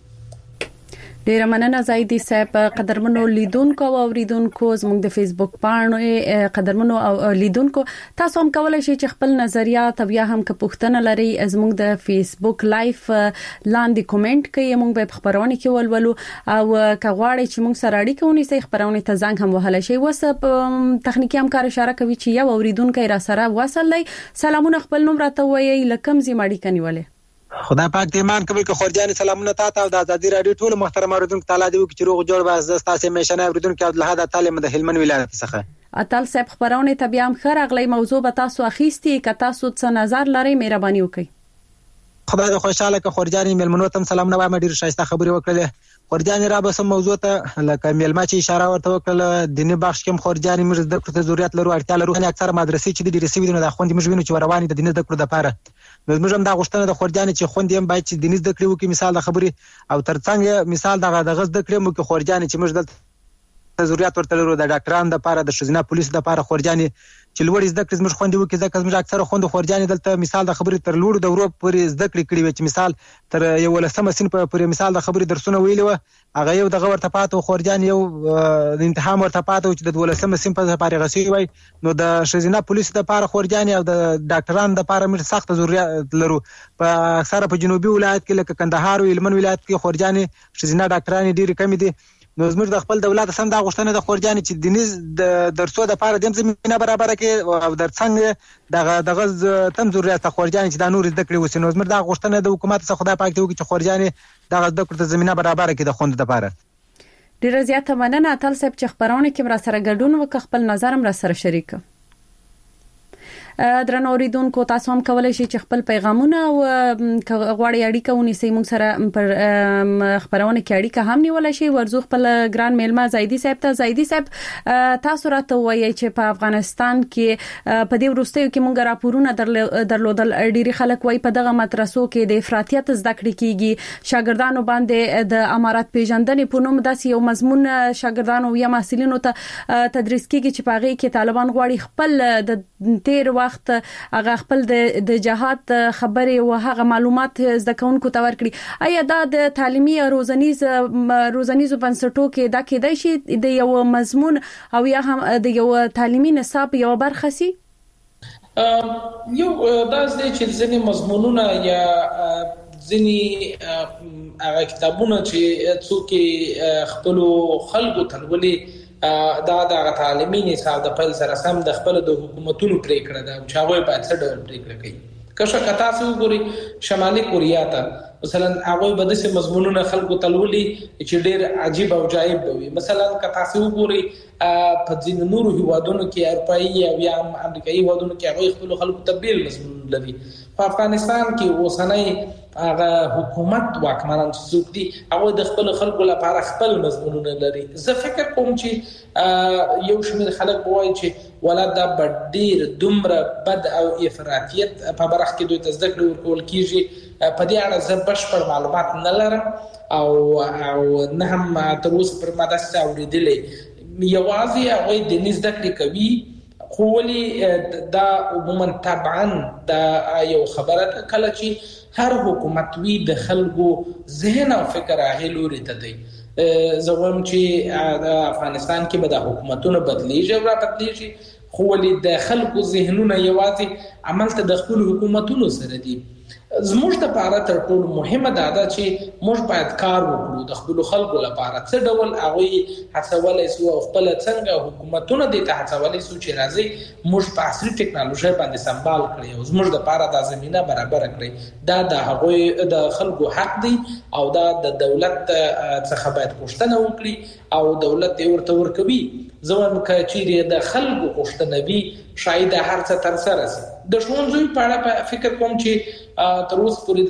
ډیر مننه زاهدي صاحب قدرمنو لیدونکو او اوریدونکو زموږ د فیسبوک پاڼې قدرمنو او لیدونکو تاسو هم کولای شئ چې خپل نظریات بیا هم که پوښتنه لري زموږ د فیسبوک لایف لاندې کومنټ کوي موږ به خبرونه کې ولولو او که غواړئ چې موږ سره اړیکه ونیسئ خبرونه ته زنګ هم وهلی شئ وسب تخنیکی همکار اشاره کوي چې یو اوریدونکو را سره وصل لای سلامونه خپل نوم راته وایي لکم زی ماړی کنیولې خدای پاک دې ایمان کوي که خورجان سلامونه تاسو او د ازادي رادیو ټول محترم اوریدونکو تعالی دې وکړي چې روغ جوړ به تاسو میشنه اوریدونکو او له تعلیم د هلمند ولایت څخه اتل صاحب خبرونه ته بیا هم خیر اغلی موضوع به تاسو اخیستي که تاسو څه نظر لرئ مهرباني وکړئ خدای دې خوشاله که خورجان ملمنو تم سلامونه وایم ډیر شایسته خبري وکړه خورجان را به سم موضوع ته لکه ملما چې اشاره ورته وکړه دیني بخش کې خورجان موږ د کړه ضرورت لرو اړتیا لرو یعنی اکثر مدرسې چې د رسېوي نه د خوندې موږ وینو چې رواني د دیني د کړه لپاره موږ هم دا غوښتنه د خورجان چې خوندې هم باید چې دیني د کړه وکي مثال د خبري او ترڅنګ مثال د غز د کړه مو کې خورجان چې موږ د ضرورت ورته لرو د ډاکټرانو لپاره د شزینه پولیس لپاره خورجان چې لوړ زده کړې موږ خوندې وکي ځکه موږ اکثر خوند خورجان دلته مثال د خبري تر لوړ د اروپ پورې زده کړې کړې چې مثال تر یو لسمه سن پورې مثال د خبري درسونه ویلو هغه یو دغه ورته پاتو خورجان یو د امتحان ورته پاتو چې د ولسمه سن په لپاره غسی وي نو د شزینه پولیس لپاره خورجان او د ډاکټرانو لپاره موږ سخت ضرورت لرو په اکثر په جنوبي ولایت کې لکه کندهار او هلمند ولایت کې خورجان شزینه ډاکټران ډیر کم دي نو زموږ د خپل دولت سم دا غوښتنه د خورجان چې دیني د درسو د لپاره د زمينه برابر کې او در څنګه دغه تم ضرورت خورجان چې د نور د کړي وسینو زموږ دا غوښتنه د حکومت څخه خدای پاک دی چې خورجان دغه د کړه زمينه برابر کې د خوند لپاره ډیر زیاته مننه اتل صاحب چې خبرونه کې را سره ګډون وکړ خپل نظر هم را سره شریک درنو اوریدونکو تاسو هم کولای شئ چې خپل پیغامونه او غواړی اړیکه ونیسئ موږ سره پر خبرونه کې اړیکه هم نیولای شئ ورزو خپل ګران میلمه زاهدي صاحب ته زاهدي صاحب تاسو راته وایي چې په افغانستان کې په دې وروستیو کې موږ راپورونه درلودل ډیری خلک وایي په دغه مدرسو کې د افراطیت زده کړې کیږي شاګردانو باندې د امارات پیژندنې په نوم داسې یو مضمون شاګردانو یا محصلینو ته تدریس کیږي چې په هغه کې طالبان غواړي خپل د تیر وخت هغه خپل د جهاد خبري او هغه معلومات زده کوونکو ته ورکړي ایا دا د تعلیمي روزنیزو بنسټو کې دا کېدای شي د یو مضمون او یا هم د یو تعلیمي نصاب یو برخه سي یو دا چې ځینې مضمونونه یا ځینې هغه کتابونه چې څوک خپل خلکو تلولي دا د تعلیمي نصاب د پیل سره سم د خپل د حکومتونو پریکړه ده چې هغه باید څه ډول پریکړه کوي که څه کتا څو ګوري شمالي کوریا ته مثلا هغه به د مضمونونو خلکو تلولي چې ډېر عجیب او جالب وي مثلا کتا څو ګوري په ځینو نورو هیوادونو کې اروپایي او یا امریکایي هیوادونو کې هغه خپل خلکو تبدیل مضمون لري په افغانستان کې اوسنۍ هغه حکومت واکمنان څوک دي هغه د خپل خلکو لپاره خپل مضمونونه لري زه فکر کوم چې یو شمېر خلک وایي چې ولادت بدیر دومره بد او افراطیت په برخه کې دوی زده کړې ورکول کیږي په دې اړه زه بشپړ معلومات نه لرم او نه هم تر اوسه پر ماده څه اوریدلې یوازې هغه د نږدې کړې کوي خو ولي دا عموما طبعا دا یو خبره کله چې هر حکومت وی د خلکو ذهن او فکر هغه لوري ته دی. زغم چې د افغانستان کې به د حکومتونو بدلیږي او را بدلیږي، خو ولي د خلکو ذهنونه یوازې عمل ته د خپل حکومتونو سره دي. زموږ د لپاره تر ټولو مهمه ده چې موږ باید کار وکړو د خپل خلکو لپاره. څه ډول هغه هڅولای سو او خپل څنګه حکومتونه د ته هڅولای سو چې راځي موږ په عصري ټکنالوژي باندې سمبال کړی او زموږ د لپاره د زمينه برابر کړی. دا د هغه د خلکو حق دی او دا د دولت څخه باید پوښتنه وکړي او دولت یې ورته ورکوي. زموږ کچېری د خلکو پوښتنه وی شاید هر څه تر سره سي. د ښوونځي په اړه فکر کوم چې تر اوسه پورې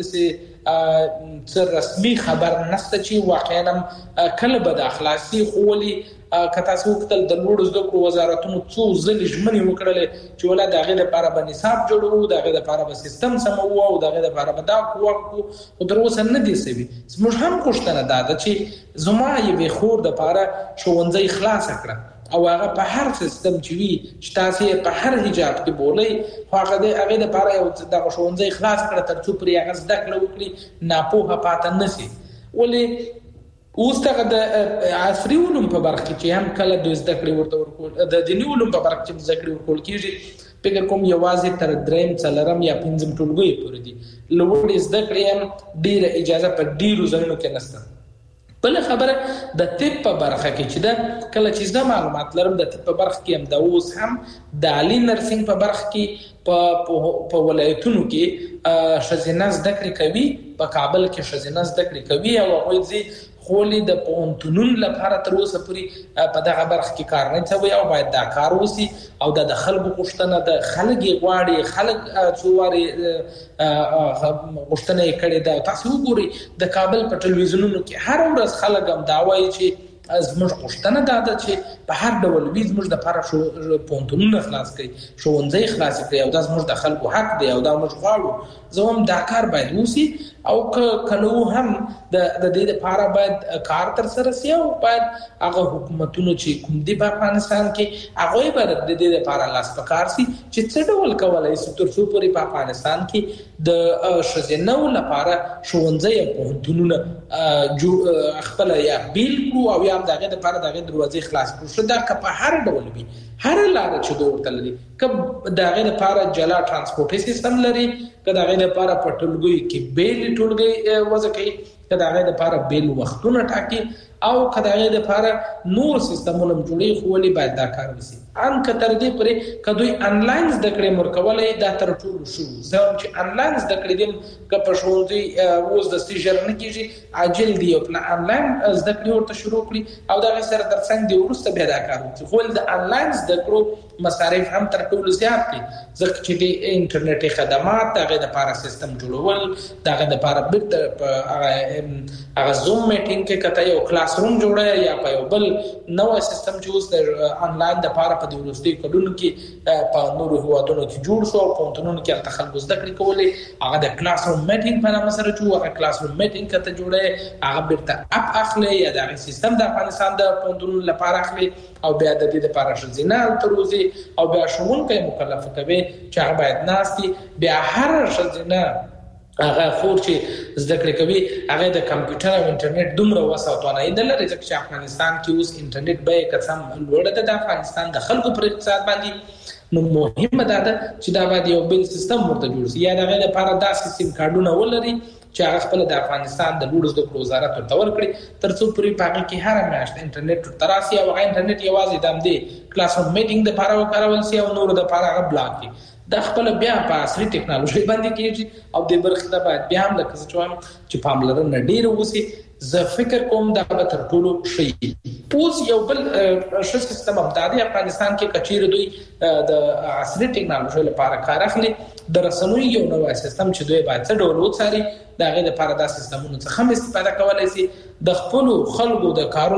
د څه رسمي خبر نشته چې واقعا کله به د اخلاصي خولي کتا څو کتل د لوړ زده کړو وزارتونو څو ځلې ژمنې وکړلې چې ولا دغه لپاره به نصاب جوړو، دغه لپاره به سیستم سمو او دغه لپاره به دا کوو، خو تر اوسه نه دي سوي. زموږ هم پوښتنه ده چې زما یې خور د لپاره ښوونځي خلاص کړه او هغه په هر سیستم چې وي چې تاسو په هر حجاب کې بولئ، خو هغه د لپاره یو د ښوونځي خلاص کړه تر څو پرې هغه زده کړه وکړي ناپوهه پاتې نشي. ولې اوس دغه د عصري علوم په برخه کې هم کله د زده کړې ورته ورکول د دیني علوم په برخه کې زده کړې ورکول کیږي. فکر کوم یوازې تر 3 څلورم یا 5 ټولګي پورې دي. لوړ زده کړې هم ډیره اجازه په ډیرو ځایونو کې نشته. بل خبره د طب په برخه کې چې دا کله چې زما معلومات لرم د طب په برخه کې هم د اوس هم د عالی نرسنګ په برخه کې په ولایتونو کې شزینه زده کړې کوي، په کابل کې شزینه زده کړې کوي او هغه ځي خولي د پونتونون لپاره تر اوسه پورې په دغه برخه کې کار نه کوي او باید دا کار وسی او د خلکو پوښتنه د خلګي غواړي خلک څواري پوښتنه کړي دا تاسو وګورئ د کابل په ټلویزیونونو کې هر ورځ خلک هم دا وایي چې زموږ پوښتنه ده چې په هر ډول وی زموږ د لپاره پونتونونه خلاص کړي، ښوونځي خلاص کړي او دا زموږ د خلکو حق دی او دا موږ غواړو. زموږ دا کار باید وسی او کله هم د دې لپاره باید کار تر سره سي او باید هغه حکومتونو چې کوم دي په افغانستان کې هغه باید د دې لپاره لاس پکار سي چې څه ډول کولای شي تر څو پورې په افغانستان کې د شزینو لپاره ښوونځي او پوهنتونونه خپل یا بیل کو او یا دغه لپاره دغه دروازې خلاص کړو. دا که په هر ډول وي هر لار چې دوی ورته لري که دغه لپاره جلا ترانسپورټي سیستم لري، که دغه لپاره په ټولګي کې بیل ټولګي وځي، که دغه لپاره بیل وختونه ټاکي او که دغه لپاره نور سیستمونه جوړي، خو ولې باید دا کار وشي. ان که تر دې پرې که دوی انلاین زده کړې مرکولې دا تر ټولو شو. زه چې انلاین زده کړې دم که په ښوونځي اوس د سټیجر نه کیږي عاجل دی او انلاین زده کړې ورته شروع کړي او دا سره ترڅنګ دی ورسته به دا کار وکړي. خو د انلاین زده کړو مصارف هم تر ټولو زیات دي ځکه چې د انټرنیټي خدمات دغه لپاره سیستم جوړول، دغه لپاره بیرته هغه زوم میټینګ کې کته یو کلاس روم جوړه یا په یو بل نوې سیستم چې اوس د انلاین لپاره په دولتي کډونو کې په نورو هوادونو کې جوړ شو او پونتونو کې تخلص زده کړې کولې هغه د کلاس روم میټینګ په نامه سره چې هغه کلاس روم میټینګ کته جوړه هغه بیرته اپ اخلي یا د سیستم د افغانستان د پونتونو لپاره اخلي او بیا د دې لپاره شزینه تروزي او بیا شغونکي مکلف کوي چې هغه باید ناستي بیا هر شزینه هغه خور چې زده کړې کوي هغه د کمپیوټر او انټرنیټ دومره وساتونه یې لري چې افغانستان کې اوس انټرنیټ به قسم لوړه ده د افغانستان د خلکو پر اقتصاد باندې نو مهمه ده چې دا باید یو بل سیستم ورته جوړ شي یا دغه لپاره داسې سیم کارډونه ولري چې هغه خپل د افغانستان د لوړ زده کړو وزارت ورته ورکړي ترڅو پوری پاګه کې هر میاشت انټرنیټ تراسي او انټرنیټ یوازې د دې کلاس روم میټینګ د لپاره وکارول شي او نور د لپاره هغه بلاک کی د خپل بیا په عصري ټکنالوژي باندې کېږي او د برخه د باید بیا هم لکه چې پاملرنه ډیر وسی زه فکر کوم دا به تر ټولو شي پوز یو بل ش سیستم د افغانستان کې کچیر دوی د عصري ټکنالوژي لپاره کار اخلي د رسنوي یو نوې سیستم چې دوی باید څه ډول وڅاري دغه لپاره د سیستمونو څخه هم استفاده کولای شي د خپل خلکو د کارونو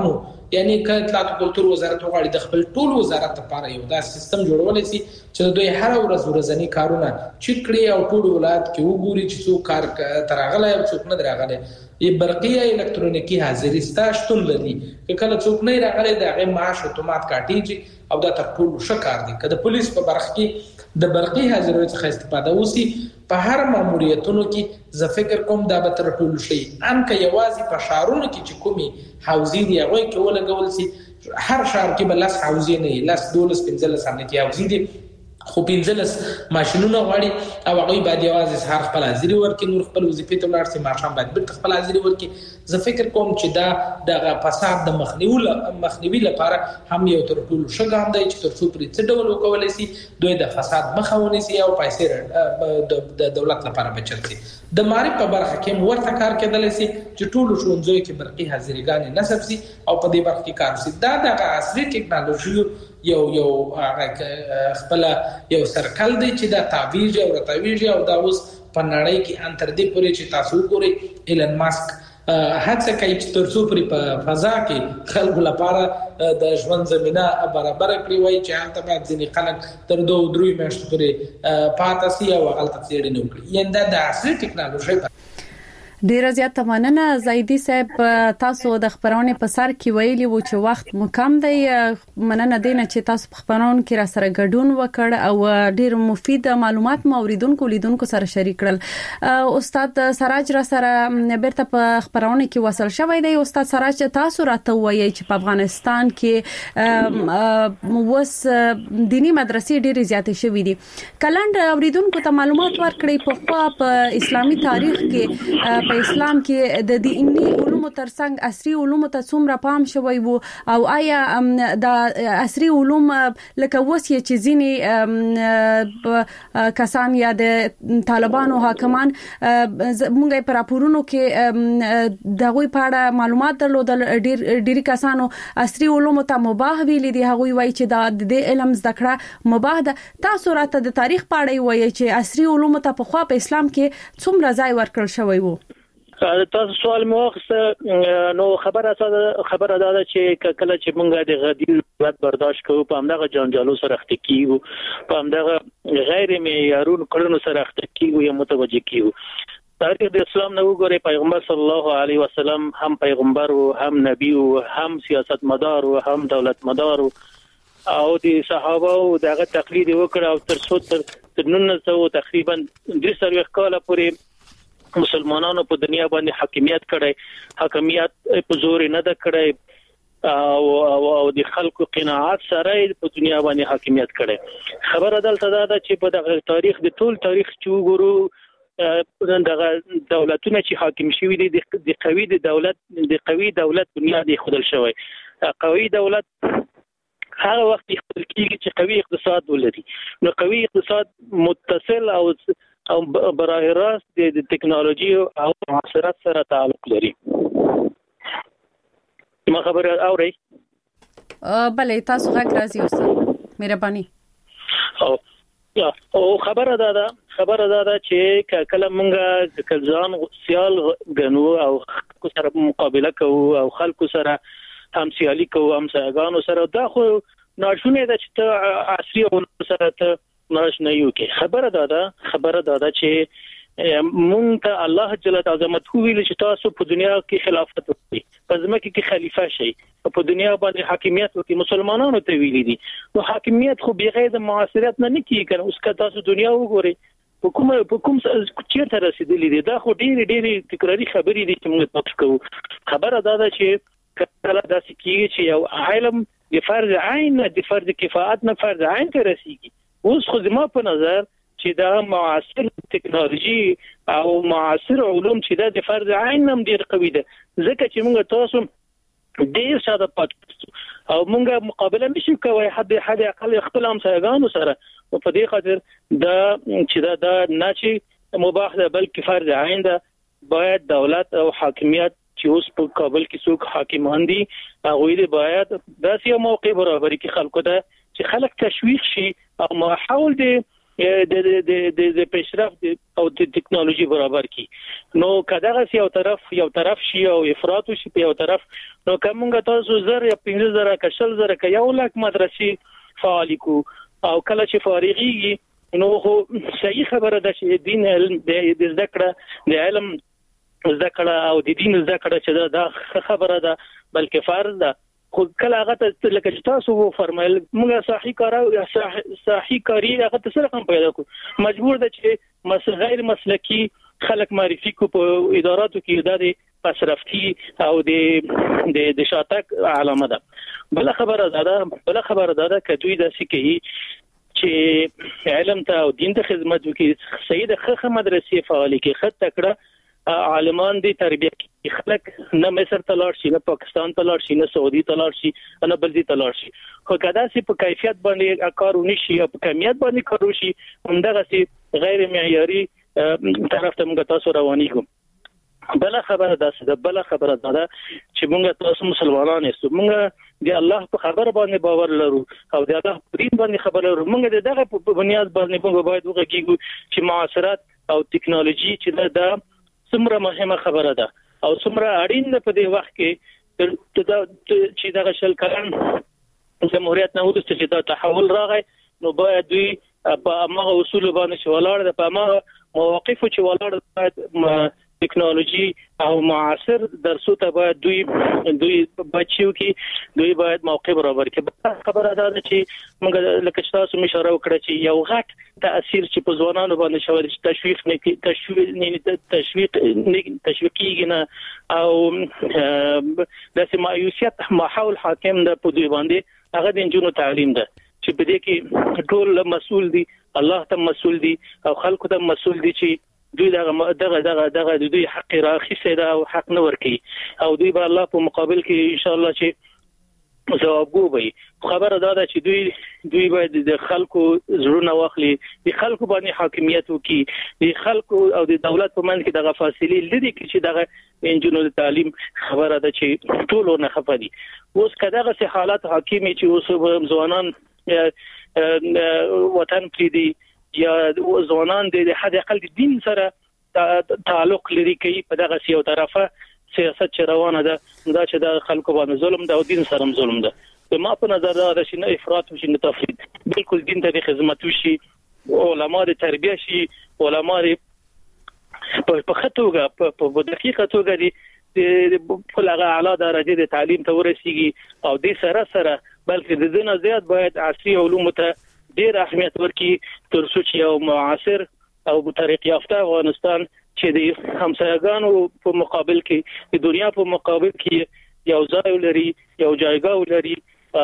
یعنی اطلاعات او کلتور وزارت غواړي د خپل ټول وزارت لپاره یو دا سیستم جوړول شي چې دوی هر ورځ ورځنی کارونه چیک کړي او ټول ولایت کې وګوري چې څوک کار ترغله او څوک نه راغله. ی برقیه الکترونیکی حاضری ستاشتون لري کله څوک نه راغله د هغه معاش اتومات کاټیږي او دا تر ټولو ښه کار دی. کله پولیس په برخه کې د برقی حاضری څخه استفاده وسی په هر ماموریتونو کې زه فکر کوم دا به تر ټولو شي ان که یوازې په شهرونو کې چې کومي حوزې دی هغه کې ولګول سي. هر شهر کې بل لاس حوزې نه لاس 12 15 سامنے کې حوزې دي خو 15 ماشينونه غواړي او هغه باید یوازې هر خپل حاضری ورکړي نور خپل وظیفې ته لاړ سي ماشام باید بل خپل حاضری ورکړي. زه فکر کوم چې دا د فساد د مخنیوي لپاره هم یو تر ټولو ښه ګام دی چې تر څو پرې څه ډول وکولای سي دوی د فساد مخه ونیسي او پیسې د دولت لپاره بچت سي. د معرفت په برخه کې ورته کار کېدلی سي چې ټول ښوونځیو کې برقي حاضریګانې نصب سي او په دې برخه کې کار وشي. دا د عصري ټکنالوژي یو خپل یو سرکل دی چې دا تعویج او رتاویج او دا اوس په نړۍ کې ان تر دې پورې چې تاسو ګورئ ایلن ماسک هڅه کوي چې تر څو په فضا کې خلکو لپاره د ژوند زمينه برابر کړی وای چې هغه باید ځینې خلک تر 2-3 میاشتې پورې پاتې سي او هغه څېړنه وکړي. یعنی د عصري ټکنالوژي ډیر زیات مننه زیدی صاحب. تاسو د خبرونه په سر کې ویلي وو چې وخت مکم دی. مننه دینه چې تاسو په خبرونه کې را سره ګډون وکړ او ډیر مفید معلومات مو اوریدونکو لیدونکو سره شریک کړل. استاد سراج را سره بیرته په خبرونه کې وصل شوی دی. استاد سراج تاسو راته وایي چې په افغانستان کې وس دینی مدرسې ډیر زیاتې شوې دي. کلند اوریدونکو ته معلومات ورکړي په خوا په اسلامي تاریخ کې په اسلام کې د دینی علومو ترڅنګ عصري علومو ته څومره پام شوی وو او آیا د عصري علوم لکه وسیه چې ځینی کسان یا د طالبانو حاکمان مونږه پر راپورونو کې دغه په اړه معلومات درلودل ډیر کسانو عصري علومو ته مباح ویلي دي. هغه وایي چې د علم زده کړه مباح ده. تاسو راته د تاریخ په اړه وایي چې عصري علومو ته په خوا په اسلام کې څومره ځای ورکړل شوی وو؟ تاسو سوال مو نو خبره ده چې کله چې مونږ د غدیر وخت برداشت کوو په همدغه جنجالو سره اخته کیږو په همدغه غیر معیارونو کړنو سره اخته کیږو یا متوجه کیږو. تاریخ د اسلام نو ګوري پیغمبر صلی الله علیه وسلم هم پیغمبر او هم نبی او هم سیاستمدار او هم دولت مدار او د صحابه او دغه تقلید وکړ او تر 1900 تقریبا 300 کال پورې مسلمانانو په دنیا باندې حاکمیت کړي. حاکمیت په زور نه ده کړي او د خلکو قناعت سره په دنیا باندې حاکمیت کړي. خبره دلته ده چې په دغه تاریخ د ټول تاریخ چې وګورو دغه دولتونه چې حاکم شوي دي د قوي دولت بنیاد خودل شوی. قوي دولت هغه وخت خپل کېږي چې قوي اقتصاد ولري. نو قوي اقتصاد متصل او براه راست د ټکنالوژي او معاصرت سره تعلق لري. ما خبره اوري؟ بله تاسو غږ راځي استاد مهرباني. او خبره ده چې کله مونږه کلزان سیال غنو او خلکو سره مقابله کوو او خلکو سره هم سیالي کوو هم ساګانو سره دا خو ناشونه ده چې عصري علوم سره ته ناشنه یو کې. خبره ده چې مونږ ته الله جل عظمت ویل چې تاسو په دنیا کې خلافت وکړئ په ځمکه کې خلیفہ شئ په دنیا باندې حاکمیت وکړئ. مسلمانانو ته ویلي دي نو حاکمیت خو بغیر د معاصرت نه کیږي کنه. اوس که تاسو دنیا وګورئ په کوم چیرته رسیدلې دي دا خو ډېری تکراری خبرې دي چې موږ تاسو کوو. خبره ده چې کله داسې کیږي چې یو علم د فرض عین د فرض کفایت نه فرض عین ته رسیږي. اوس خو زما په نظر چې دا معاصر ټکنالوژي او معاصر علوم چې دا د فرض عین هم ډیر قوي ده ځکه چې موږ تاسو ډیر ساده پاتې او موږ مقابله نشو کوي حد اقل خپل همسایګانو سره. په دې خاطر دا چې دا نه چې مباح ده بلکې فرض عین ده. باید دولت او حاکمیت چې اوس په کابل کې څوک حاکمان دي هغه دې باید داسې موقع برابرۍ کې خلکو ته چې خلک تشویق شي او ماحول دې د پیشرفت او د ټکنالوژي برابر کی نو کداغه یو طرف شي او افراط شي په یو طرف نو کومه تاسو زر یا 15000 کشل زر ک یو لک مدرسې فعال کو او کله چې فارغيږي نو صحیح خبره ده چې دین علم د ذکر د علم ذکر او د دین ذکر چې دا خبره ده بلکې فرض ده خو کله هغه ته لکه تاسو فرمایل موږ صحیح کاری هغه ته سره کوم پیدا کو مجبور ده چې غیر مسلکی خلک معرفي کو په اداراتو کې د پسرفتی او د شاتک علامه ده بل خبره ده چې دوی د سکی چې علم ته او دین ته خدمت وکړي سید خخ مدرسې فعالي کې خط تکړه عالمان دي تربیه کې خلک نه مصر ته لاړ شي نه پاکستان ته لاړ شي نه سعودي ته لاړ شي نه بل ځای ته لاړ شي خو کدا سي په کیفیت باندې کارونه شي او په کمیت باندې کارو شي همدغه سي غیر معیاري طرف ته موږ تاسو رواني کوم بل خبره ده چې موږ تاسو مسلمانان یو موږ د الله په خبره باندې باور لرو او د الله په دین باندې خبر لرو موږ دغه په بنیاد باندې موږ باید وګورو چې معاصرت او ټکنالوژي چې دا څومره مهمه خبره ده او څومره اړین ده په دې وخت کې چې دا شل کلن جمهوریت نه ورسته چې دا تحول راغی نو باید دوی په هغه اصول باندې ولاړ ده په هغه مواقف چې ولاړ ټکنالوژي او معاصر درسو ته باید دوی بچیو کې دوی باید موقع برابر کړي خبره ده چې موږ لکه تاسو اشاره وکړه چې یو غټ تاثیر چې په ځوانانو باندې شوی تشویقي نه او د مایوسیت ماحول حاکم ده په دوی باندې هغه د جنونو تعلیم ده چې په دې کې ټول مسؤل دي الله ته مسؤل دي او خلکو ته مسؤل دي چې دوی دغه دوی حق راخیسه ده او حق نه ورکي او دوی به الله په مقابل کې ان شاء الله چې جواب وي خبره ده چې دوی باید د خلکو زړونه واخلي د خلکو باندې حاکمیت وکي د خلکو او د دولت په منځ کې دغه فاصله لري چې دغه انجنونو د تعلیم خبره ده چې ټول نه خفدي اوس کداغه سه حالات حاکمي چې اوس ځوانان وطن پریدي یا ځوانان د حد اقل د دین سره تعلق لري کوي په دغه یو طرفه سیاست چې روانه ده دا چې د خلکو باندې ظلم ده او دین سره ظلم ده په ما په نظر دا چې نه افراط او نه تفرید بالکل دین ته خدمت وشي علما د تربیه شي علما په خطوګه په دقیقه توګه دي په لغه اعلی درجه د تعلیم ته ورسیږي او د سره بلکې د دنیا زیات باید عصري علوم ته ډیر اهمیت ورکړي تر څو چې یو معاصر او طریق یافته افغانستان چې د همسایګانو په مقابل کې د دنیا په مقابل کې یو ځای لري یو جایګاه لري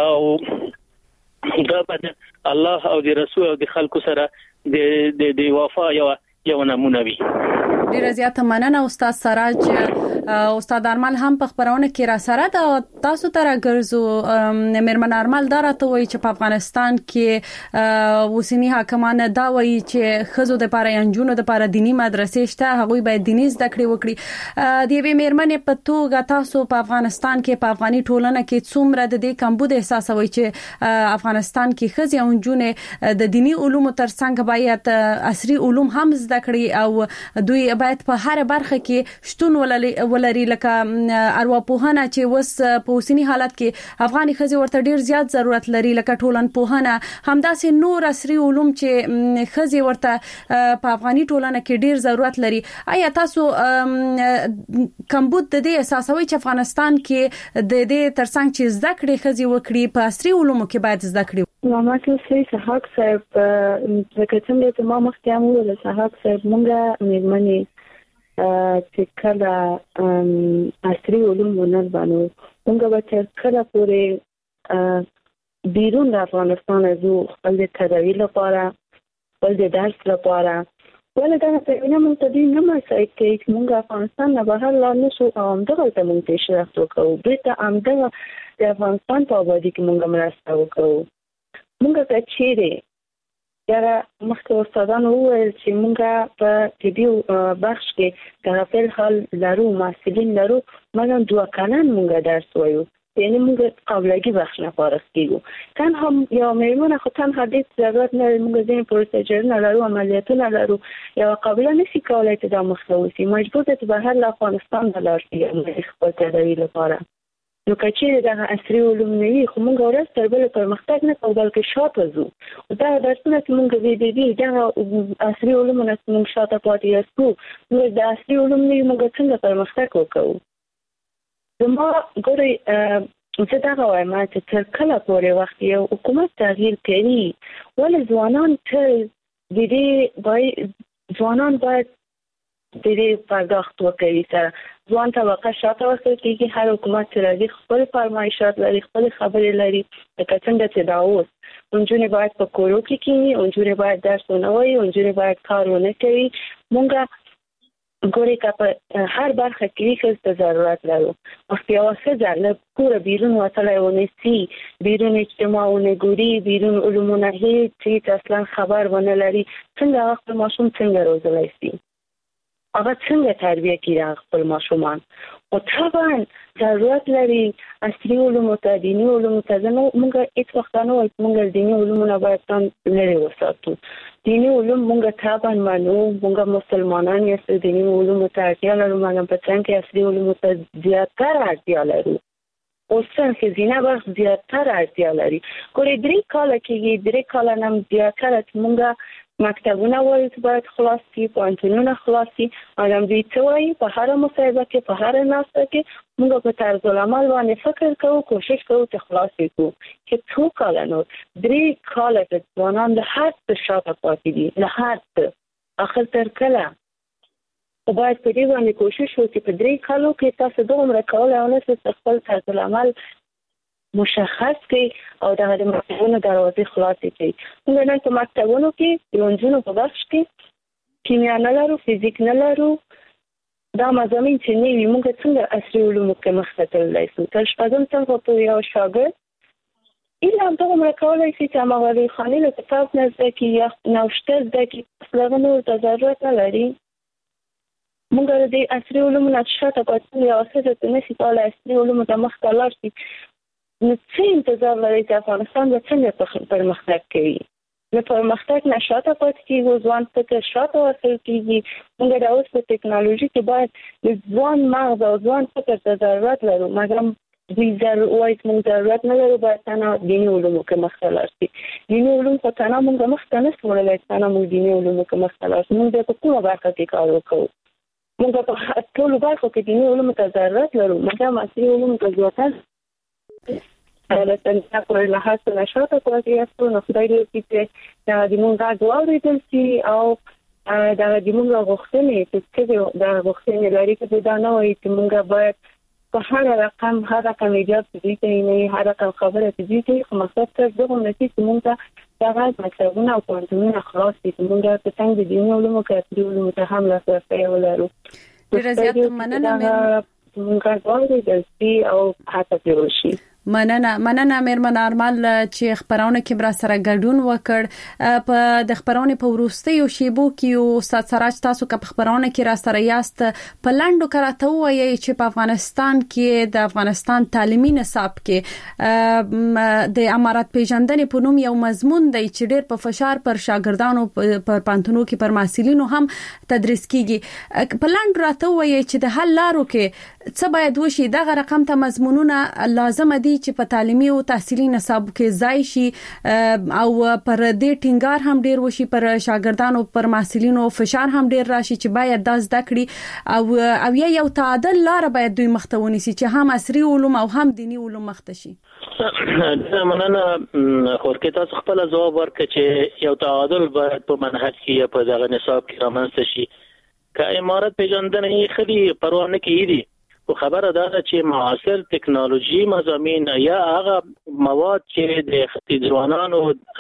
او دا باید الله او د رسول او د خلکو سره د وفا یو نمونه وي. ډیر زیاته مننه استاد سراج. استاد ارمل هم په خبرونه کې را سره د تاسو ته راګرځو مېرمن ارمل دا راته وایي چې په افغانستان کې اوسنی حاکمان دا وایي چې خزو د لپاره انجونو د لپاره دینی مدرسې شته هغه باید دیني زده کړې وکړي د یوې مېرمنې په توګه تاسو په افغانستان کې په افغاني ټولنه کې څومره د دې کمبود احساسوي چې افغانستان کې خزي او انجونې د دینی علومو ترڅنګ باید عصري علوم هم زده کړي او دوی باید په هر برخه کې شتون ولري لکه ارواپوهنه چې وس په اوسنی حالت کې افغاني خزي ورته ډیر زیات ضرورت لري لکه ټولنپوهنه همداسې نور عصري علوم چې خزي ورته په افغاني ټولنه کې ډیر ضرورت لري. آیا تاسو کمبود د دې احساسوي چې افغانستان کې د دې ترڅنګ چې زده کړې خزي وکړي په عصري علومو کې باید زده کړي؟ ماما چې صحاق صاحب لکه څنګه چې ما مخکې هم ویل صحاق صاحب مونږه مېرمنې چې کله عصري علوم ونه بانو مونږ به تر کله پورې بیرون د افغانستان ازو خپل د تداوی لپاره خپل د درس لپاره ولې دا څنګه مونږ ته دې نه مسای کوي چې مونږ افغانستان نه بهر لا نشو او همدغه ته مونږ پیشرفت وکړو بیرته همدغه د افغانستان په آبادی کې مونږ مرسته وکړو. مونږ ته چیرې یاره مخکې استادانو وویل چې مونږ په طبي بخش کې د غفل حال لرو محصلین لرو مګر 2 کلن مونږ درس وایو یعنی موږ قابلیت بخش نه فارغ کیږو تنها یا میمونه خو تنها دې ضرورت نه موږ ځین پروسیجر نه لرو عملیاتونه لرو یا قابلیت نشي کولای ته د مخاوسي مجبور ته بهر له افغانستان دلارتي خپل تداوی لپاره نو کچې د عصري علوم نه وي خو موږ ورځ تر بل پرمختګ نه کوو بلکې شاته ځو او دا درسونه چې موږ دې دا عصري علوم نه موږ شاته پاتې یو نو د عصري علوم نه موږ څنګه پرمختګ وکړو زما ګوري زه دا وایم چې تر کله پورې وخت یو حکومت تغییر کوي ولې ځوانان باید د دې پرداخت وکړي سره ځوان طبقه شاته ورکړل کېږي هر حکومت چې راځي خپل فرمایشات لري خپل خبرې لري لکه څنګه چې دا اوس نجونې باید په کورو کې کېني نجونې باید درس ونه وایي نجونې باید کار ونه کوي مونږ ګوري که په هر برخه کې ښځو ته ضرورت لرو وخت یوه ښځه له کوره بیرون وتلی ونیسي بیرون اجتماع ونه ګوري بیرون علومونه هېڅ اصلا خبر ونه لري څنګه هغه خپل ماشوم څنګه روزلی شي هغه څنګه تربیه کړي خپل ماشومان او طبعا ضرورت لري عصري علومو ته دیني علومو ته موږ هېڅ وخت نه وایو موږ دیني علومونه باید ځان لرې وساتو دیني علوم موږ طبعا منو موږ مسلمانان یو دیني علومو ته اړتیا لرو مګر په څنګ کې عصري علومو ته زیاتره اړتیا لرو اوس څنګه ځینې برخې زیاتره اړتیا لري ګورې 3 کاله کېږي 3 کاله نه زیاتره موږ مکتبونه وایي چې باید خلاص شي پوهنتونونه خلاص شي آدم دوی څه وایي په هره مصاحبه کې په هره ناسته کې موږ په طرز العمل باندې فکر کوو کوشش کوو چې خلاص کړو چې 2 کاله نور 3 کاله چې ځوانان له هر څه شاته پاتې دي له هر څه اخر تر کله خو باید په دې باندې کوشش وکړو چې په 3 کالو کې تاسو دومره کولی او نه چې خپل طرز العمل مشخص کړي او د مکتبونو دروازې خلاصې کړي موږ نن په مکتبونو کې د نجونو په بخش کې کیمیا نه لرو فزیک نه لرو دا مضامین چې نه وي موږ څنګه عصري علومو کې مخته تللی شو تر شپږم صنفه پورې یو شاګرد ایله همدومره کولی شي چې هماغه خانې له کتاب نه زده کړي یا نوشته زده کړي اصل هغه نورو ته ضرورت نه لري موږ د عصري علومو نه شاته پاتې یو ښځه چې نشي کولی عصري علومو ته مخته لاړ شي نو څه انتظار لري چې افغانستان به څنګه پرمختګ کوي له پرمختګ نه شاته پاتې کېږو ځوان فکر شاته ورکړل کېږي موږ د اوس په ټکنالوژي کې باید د ځوان مغز او ځوان فکر ته ضرورت لرو مګر دوی وایي موږ ضرورت نه لرو باید تنها دیني علومو کې مخته لاړ شي دیني علوم خو تنها موږ مخته نه شو وړلی تنها موږ دیني علومو کې مخته لاړ شو موږ بیا په کومه برخه کې کار وکړو موږ په ټولو برخو کې دیني علومو ته ضرورت لرو مګر عصري علومو ته زیاته له څنګه په لحاظ نه شاته پاتې یاستو نو خدای دې وکړي چې د موږ غږ واورېدل شي او د موږ غوښتنې چې د غوښتنې لري چې دا نه وایي چې موږ باید په هر رقم ایجاب تدریج نه هر رقم خبره تدریج خو مقصد تر دغه نتیجه چې موږ دغه مکتبونه او پوهنتونونه خلاص دي چې موږ په څنګه د دیني علومو کې عصري علومو ته هم لاسرسی ولرو ډېره زیاته مننه موږ واورېدل شي او هڅه وکړو شي مننه مېرمن ارمل چې خبرونه کې برا سره ګډون وکړ په د خبرونه په وروستیو شیبو کې او استاد سراج تاسو که خبرونه کې را سره یاست په لاندو کراته وایي چې په افغانستان کې د افغانستان تعلیمي نصاب کې د امارات پیژندنې په نوم یو مضمون دی چې ډېر په فشار پر شاګردانو پر پانتونو کې پر محصلینو هم تدریس کیږي په لاندو راته وایي چې د حل لارو کې څه باید وشي دغه رقم ته مضمونونه لازم دي چې په تعلیمي او تحصیلي نصاب کې ځای شي او پر دې ټینګار هم ډیر وشي پر شاګردانو پر محصلینو فشار هم ډیر راشي چې باید د زده کړې او یو تعادل لار باید دوی مخته ونیسي چې هم عصري علوم او هم دینی علوم مخته شي مننه خورکې تاسو خپل ځواب ورکړئ چې یو تعادل باید په منهج کې په دغه نصاب کې رامنځته شي که امارت پیژندنې خلی پروا نه کوي خو خبره ده چې معاصر ټکنالوژي مضامین یا هغه مواد چې د ځوانانو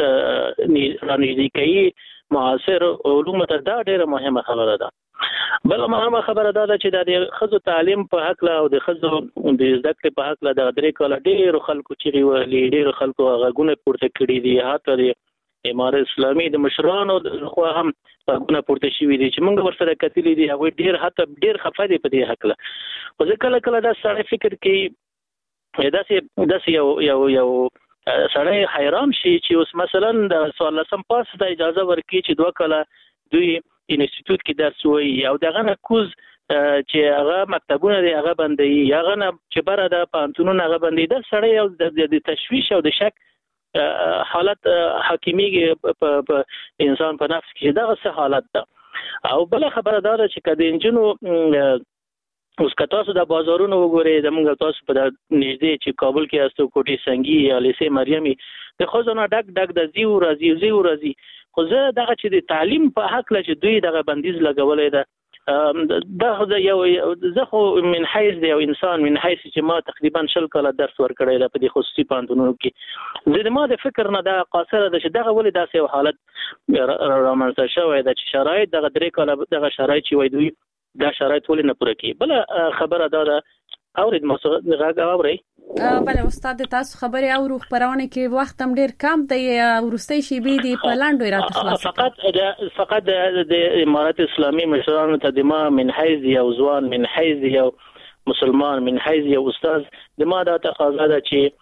رانږدې کوي معاصر علوم ته دا ډېره مهمه خبره ده بل مهمه خبره ده چې د ښځو تعلیم په حق له او د ښځو د زده کړې په حق له د 3 کاله ډېرو خلکو چې ویلي ډېرو خلکو غږونه پورته کړي دي حتی د امارت اسلامي د مشرانو خو هم غږونه پورته شوي دي چې موږ ورسره کتلي دي هغوی ډېر خفه دي په دې حق له خو زه کله دا سړی فکر کوي داسې یو سړی حیران شي چې اوس مثلا د 14 پاس د اجازه ورکړي چې 2 کاله دوی انسټیټیوټ کې درس وایي او دغه نه کوز چې هغه مکتبونه دی هغه بندي هغه نه چې بره د پانتونونه هغه بندي د سړی او د تشویش او د شک حالت حاکمیږي په انسان په نفس کې دغه څه حالت ده او بل خبره دا چې کله انجنونو اوس که تاسو د بازارونو وګورئ د موږ تاسو په نږدې چې کابل کې استو کوټي سنگي یا لیسې مریمي د خوځونه ډک د زیو راځي خو زه دغه چې د تعلیم په حق له چې دوی دغه بندیز لګولې ده دا یو زه خو من حیث دی او انسان من حیث چې ما تقریبا 10 کاله درس ورکړی ده په دې خصوصي پانتونونو کې زه ما د فکر نه دا قاصره ده چې دغه ولې داسې یو حالت رامنځته شوی ده چې شرایط دغه 3 کاله دغه شرایط چې وای دوی دا شرایط ولې نه پوره کوي بل خبره دا اورید مسعود غږ اوري بل استاد تاسو خبري او روح پرونه کې وخت هم ډیر کم دی ورستي شي بي دي په لاندې راته خلاص فقط د امارات اسلامي مشرانو تقدمه من حيز یو ځوان من حيز یو مسلمان من حيز یو استاد د ما دا تقاضا ده چې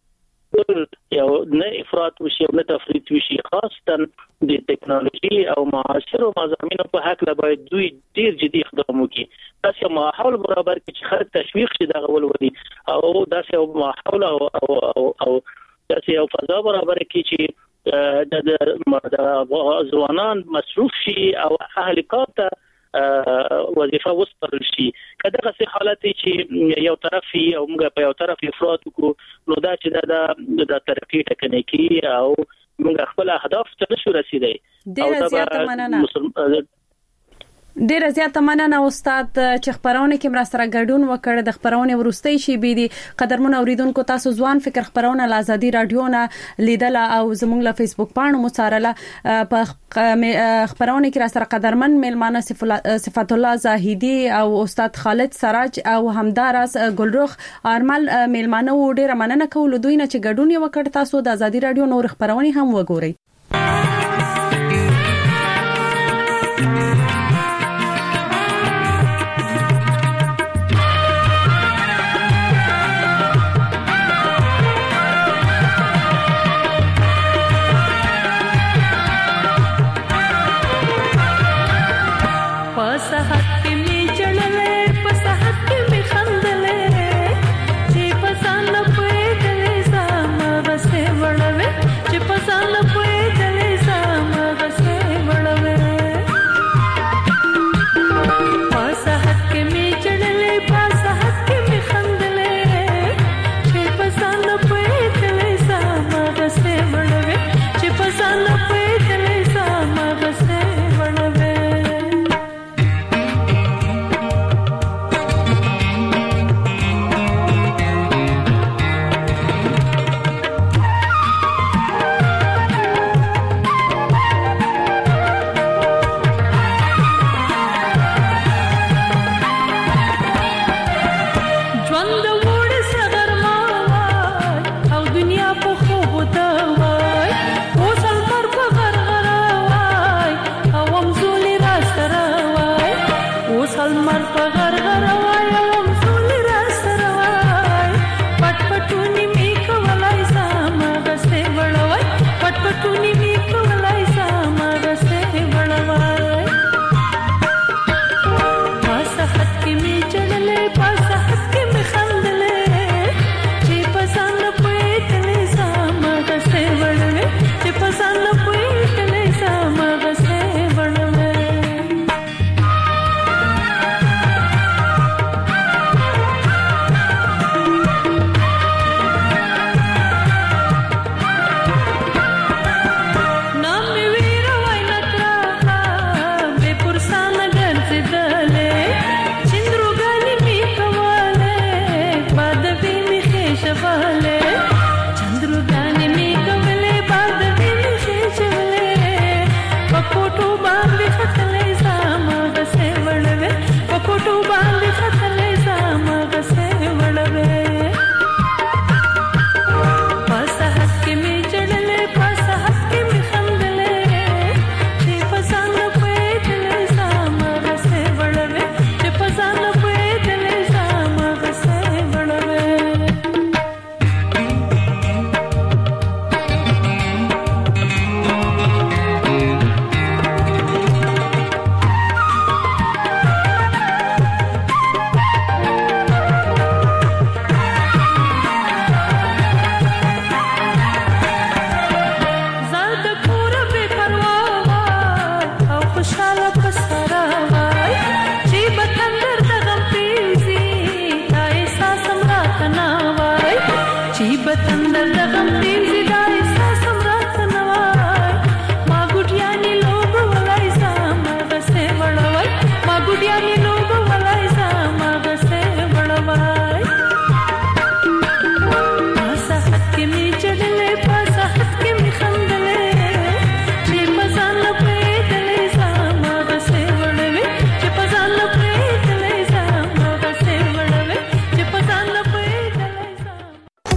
یو نه افراط وشي او نه تفریط وشي خاصه د ټکنالوژي او معاصرو مضامینو په حق لا باید دوی ډیر جدي اقدام وکړي تاسو ماحول برابر کې چې خلک تشویق شي دغه ولودي او داسې ماحول او داسې یو فضا برابر کې چې د ځوانان مصروف شي او اهل کار ته وظیفه وسپارل شي کله چې حالت چې یو طرفي او موږ په یو طرف افراط وکړو نو دا چې د ترقی ټکنیکی او موږ خپل اهداف ته نشو رسیدای او ډیر زیاته مننه استاد چې خبرونه کې مرسته ګډون وکړ د خبرونه ورستي شي بي دي قدرمن اوریدونکو تاسو ځوان فکر خبرونه لازادي رادیو نه لیدل او زموږ له فیسبوک پاڼو مصارله په خبرونه کې را سره قدرمن میلمانه صفات الله زاهدی او استاد خالد سراج او همدارس ګلرخ ارمل میلمانه و ډیر مننه کول دوی نه چې ګډون وکړ تاسو د ازادي رادیو نور خبرونه هم وګورئ چې پسند پوي تندر د غم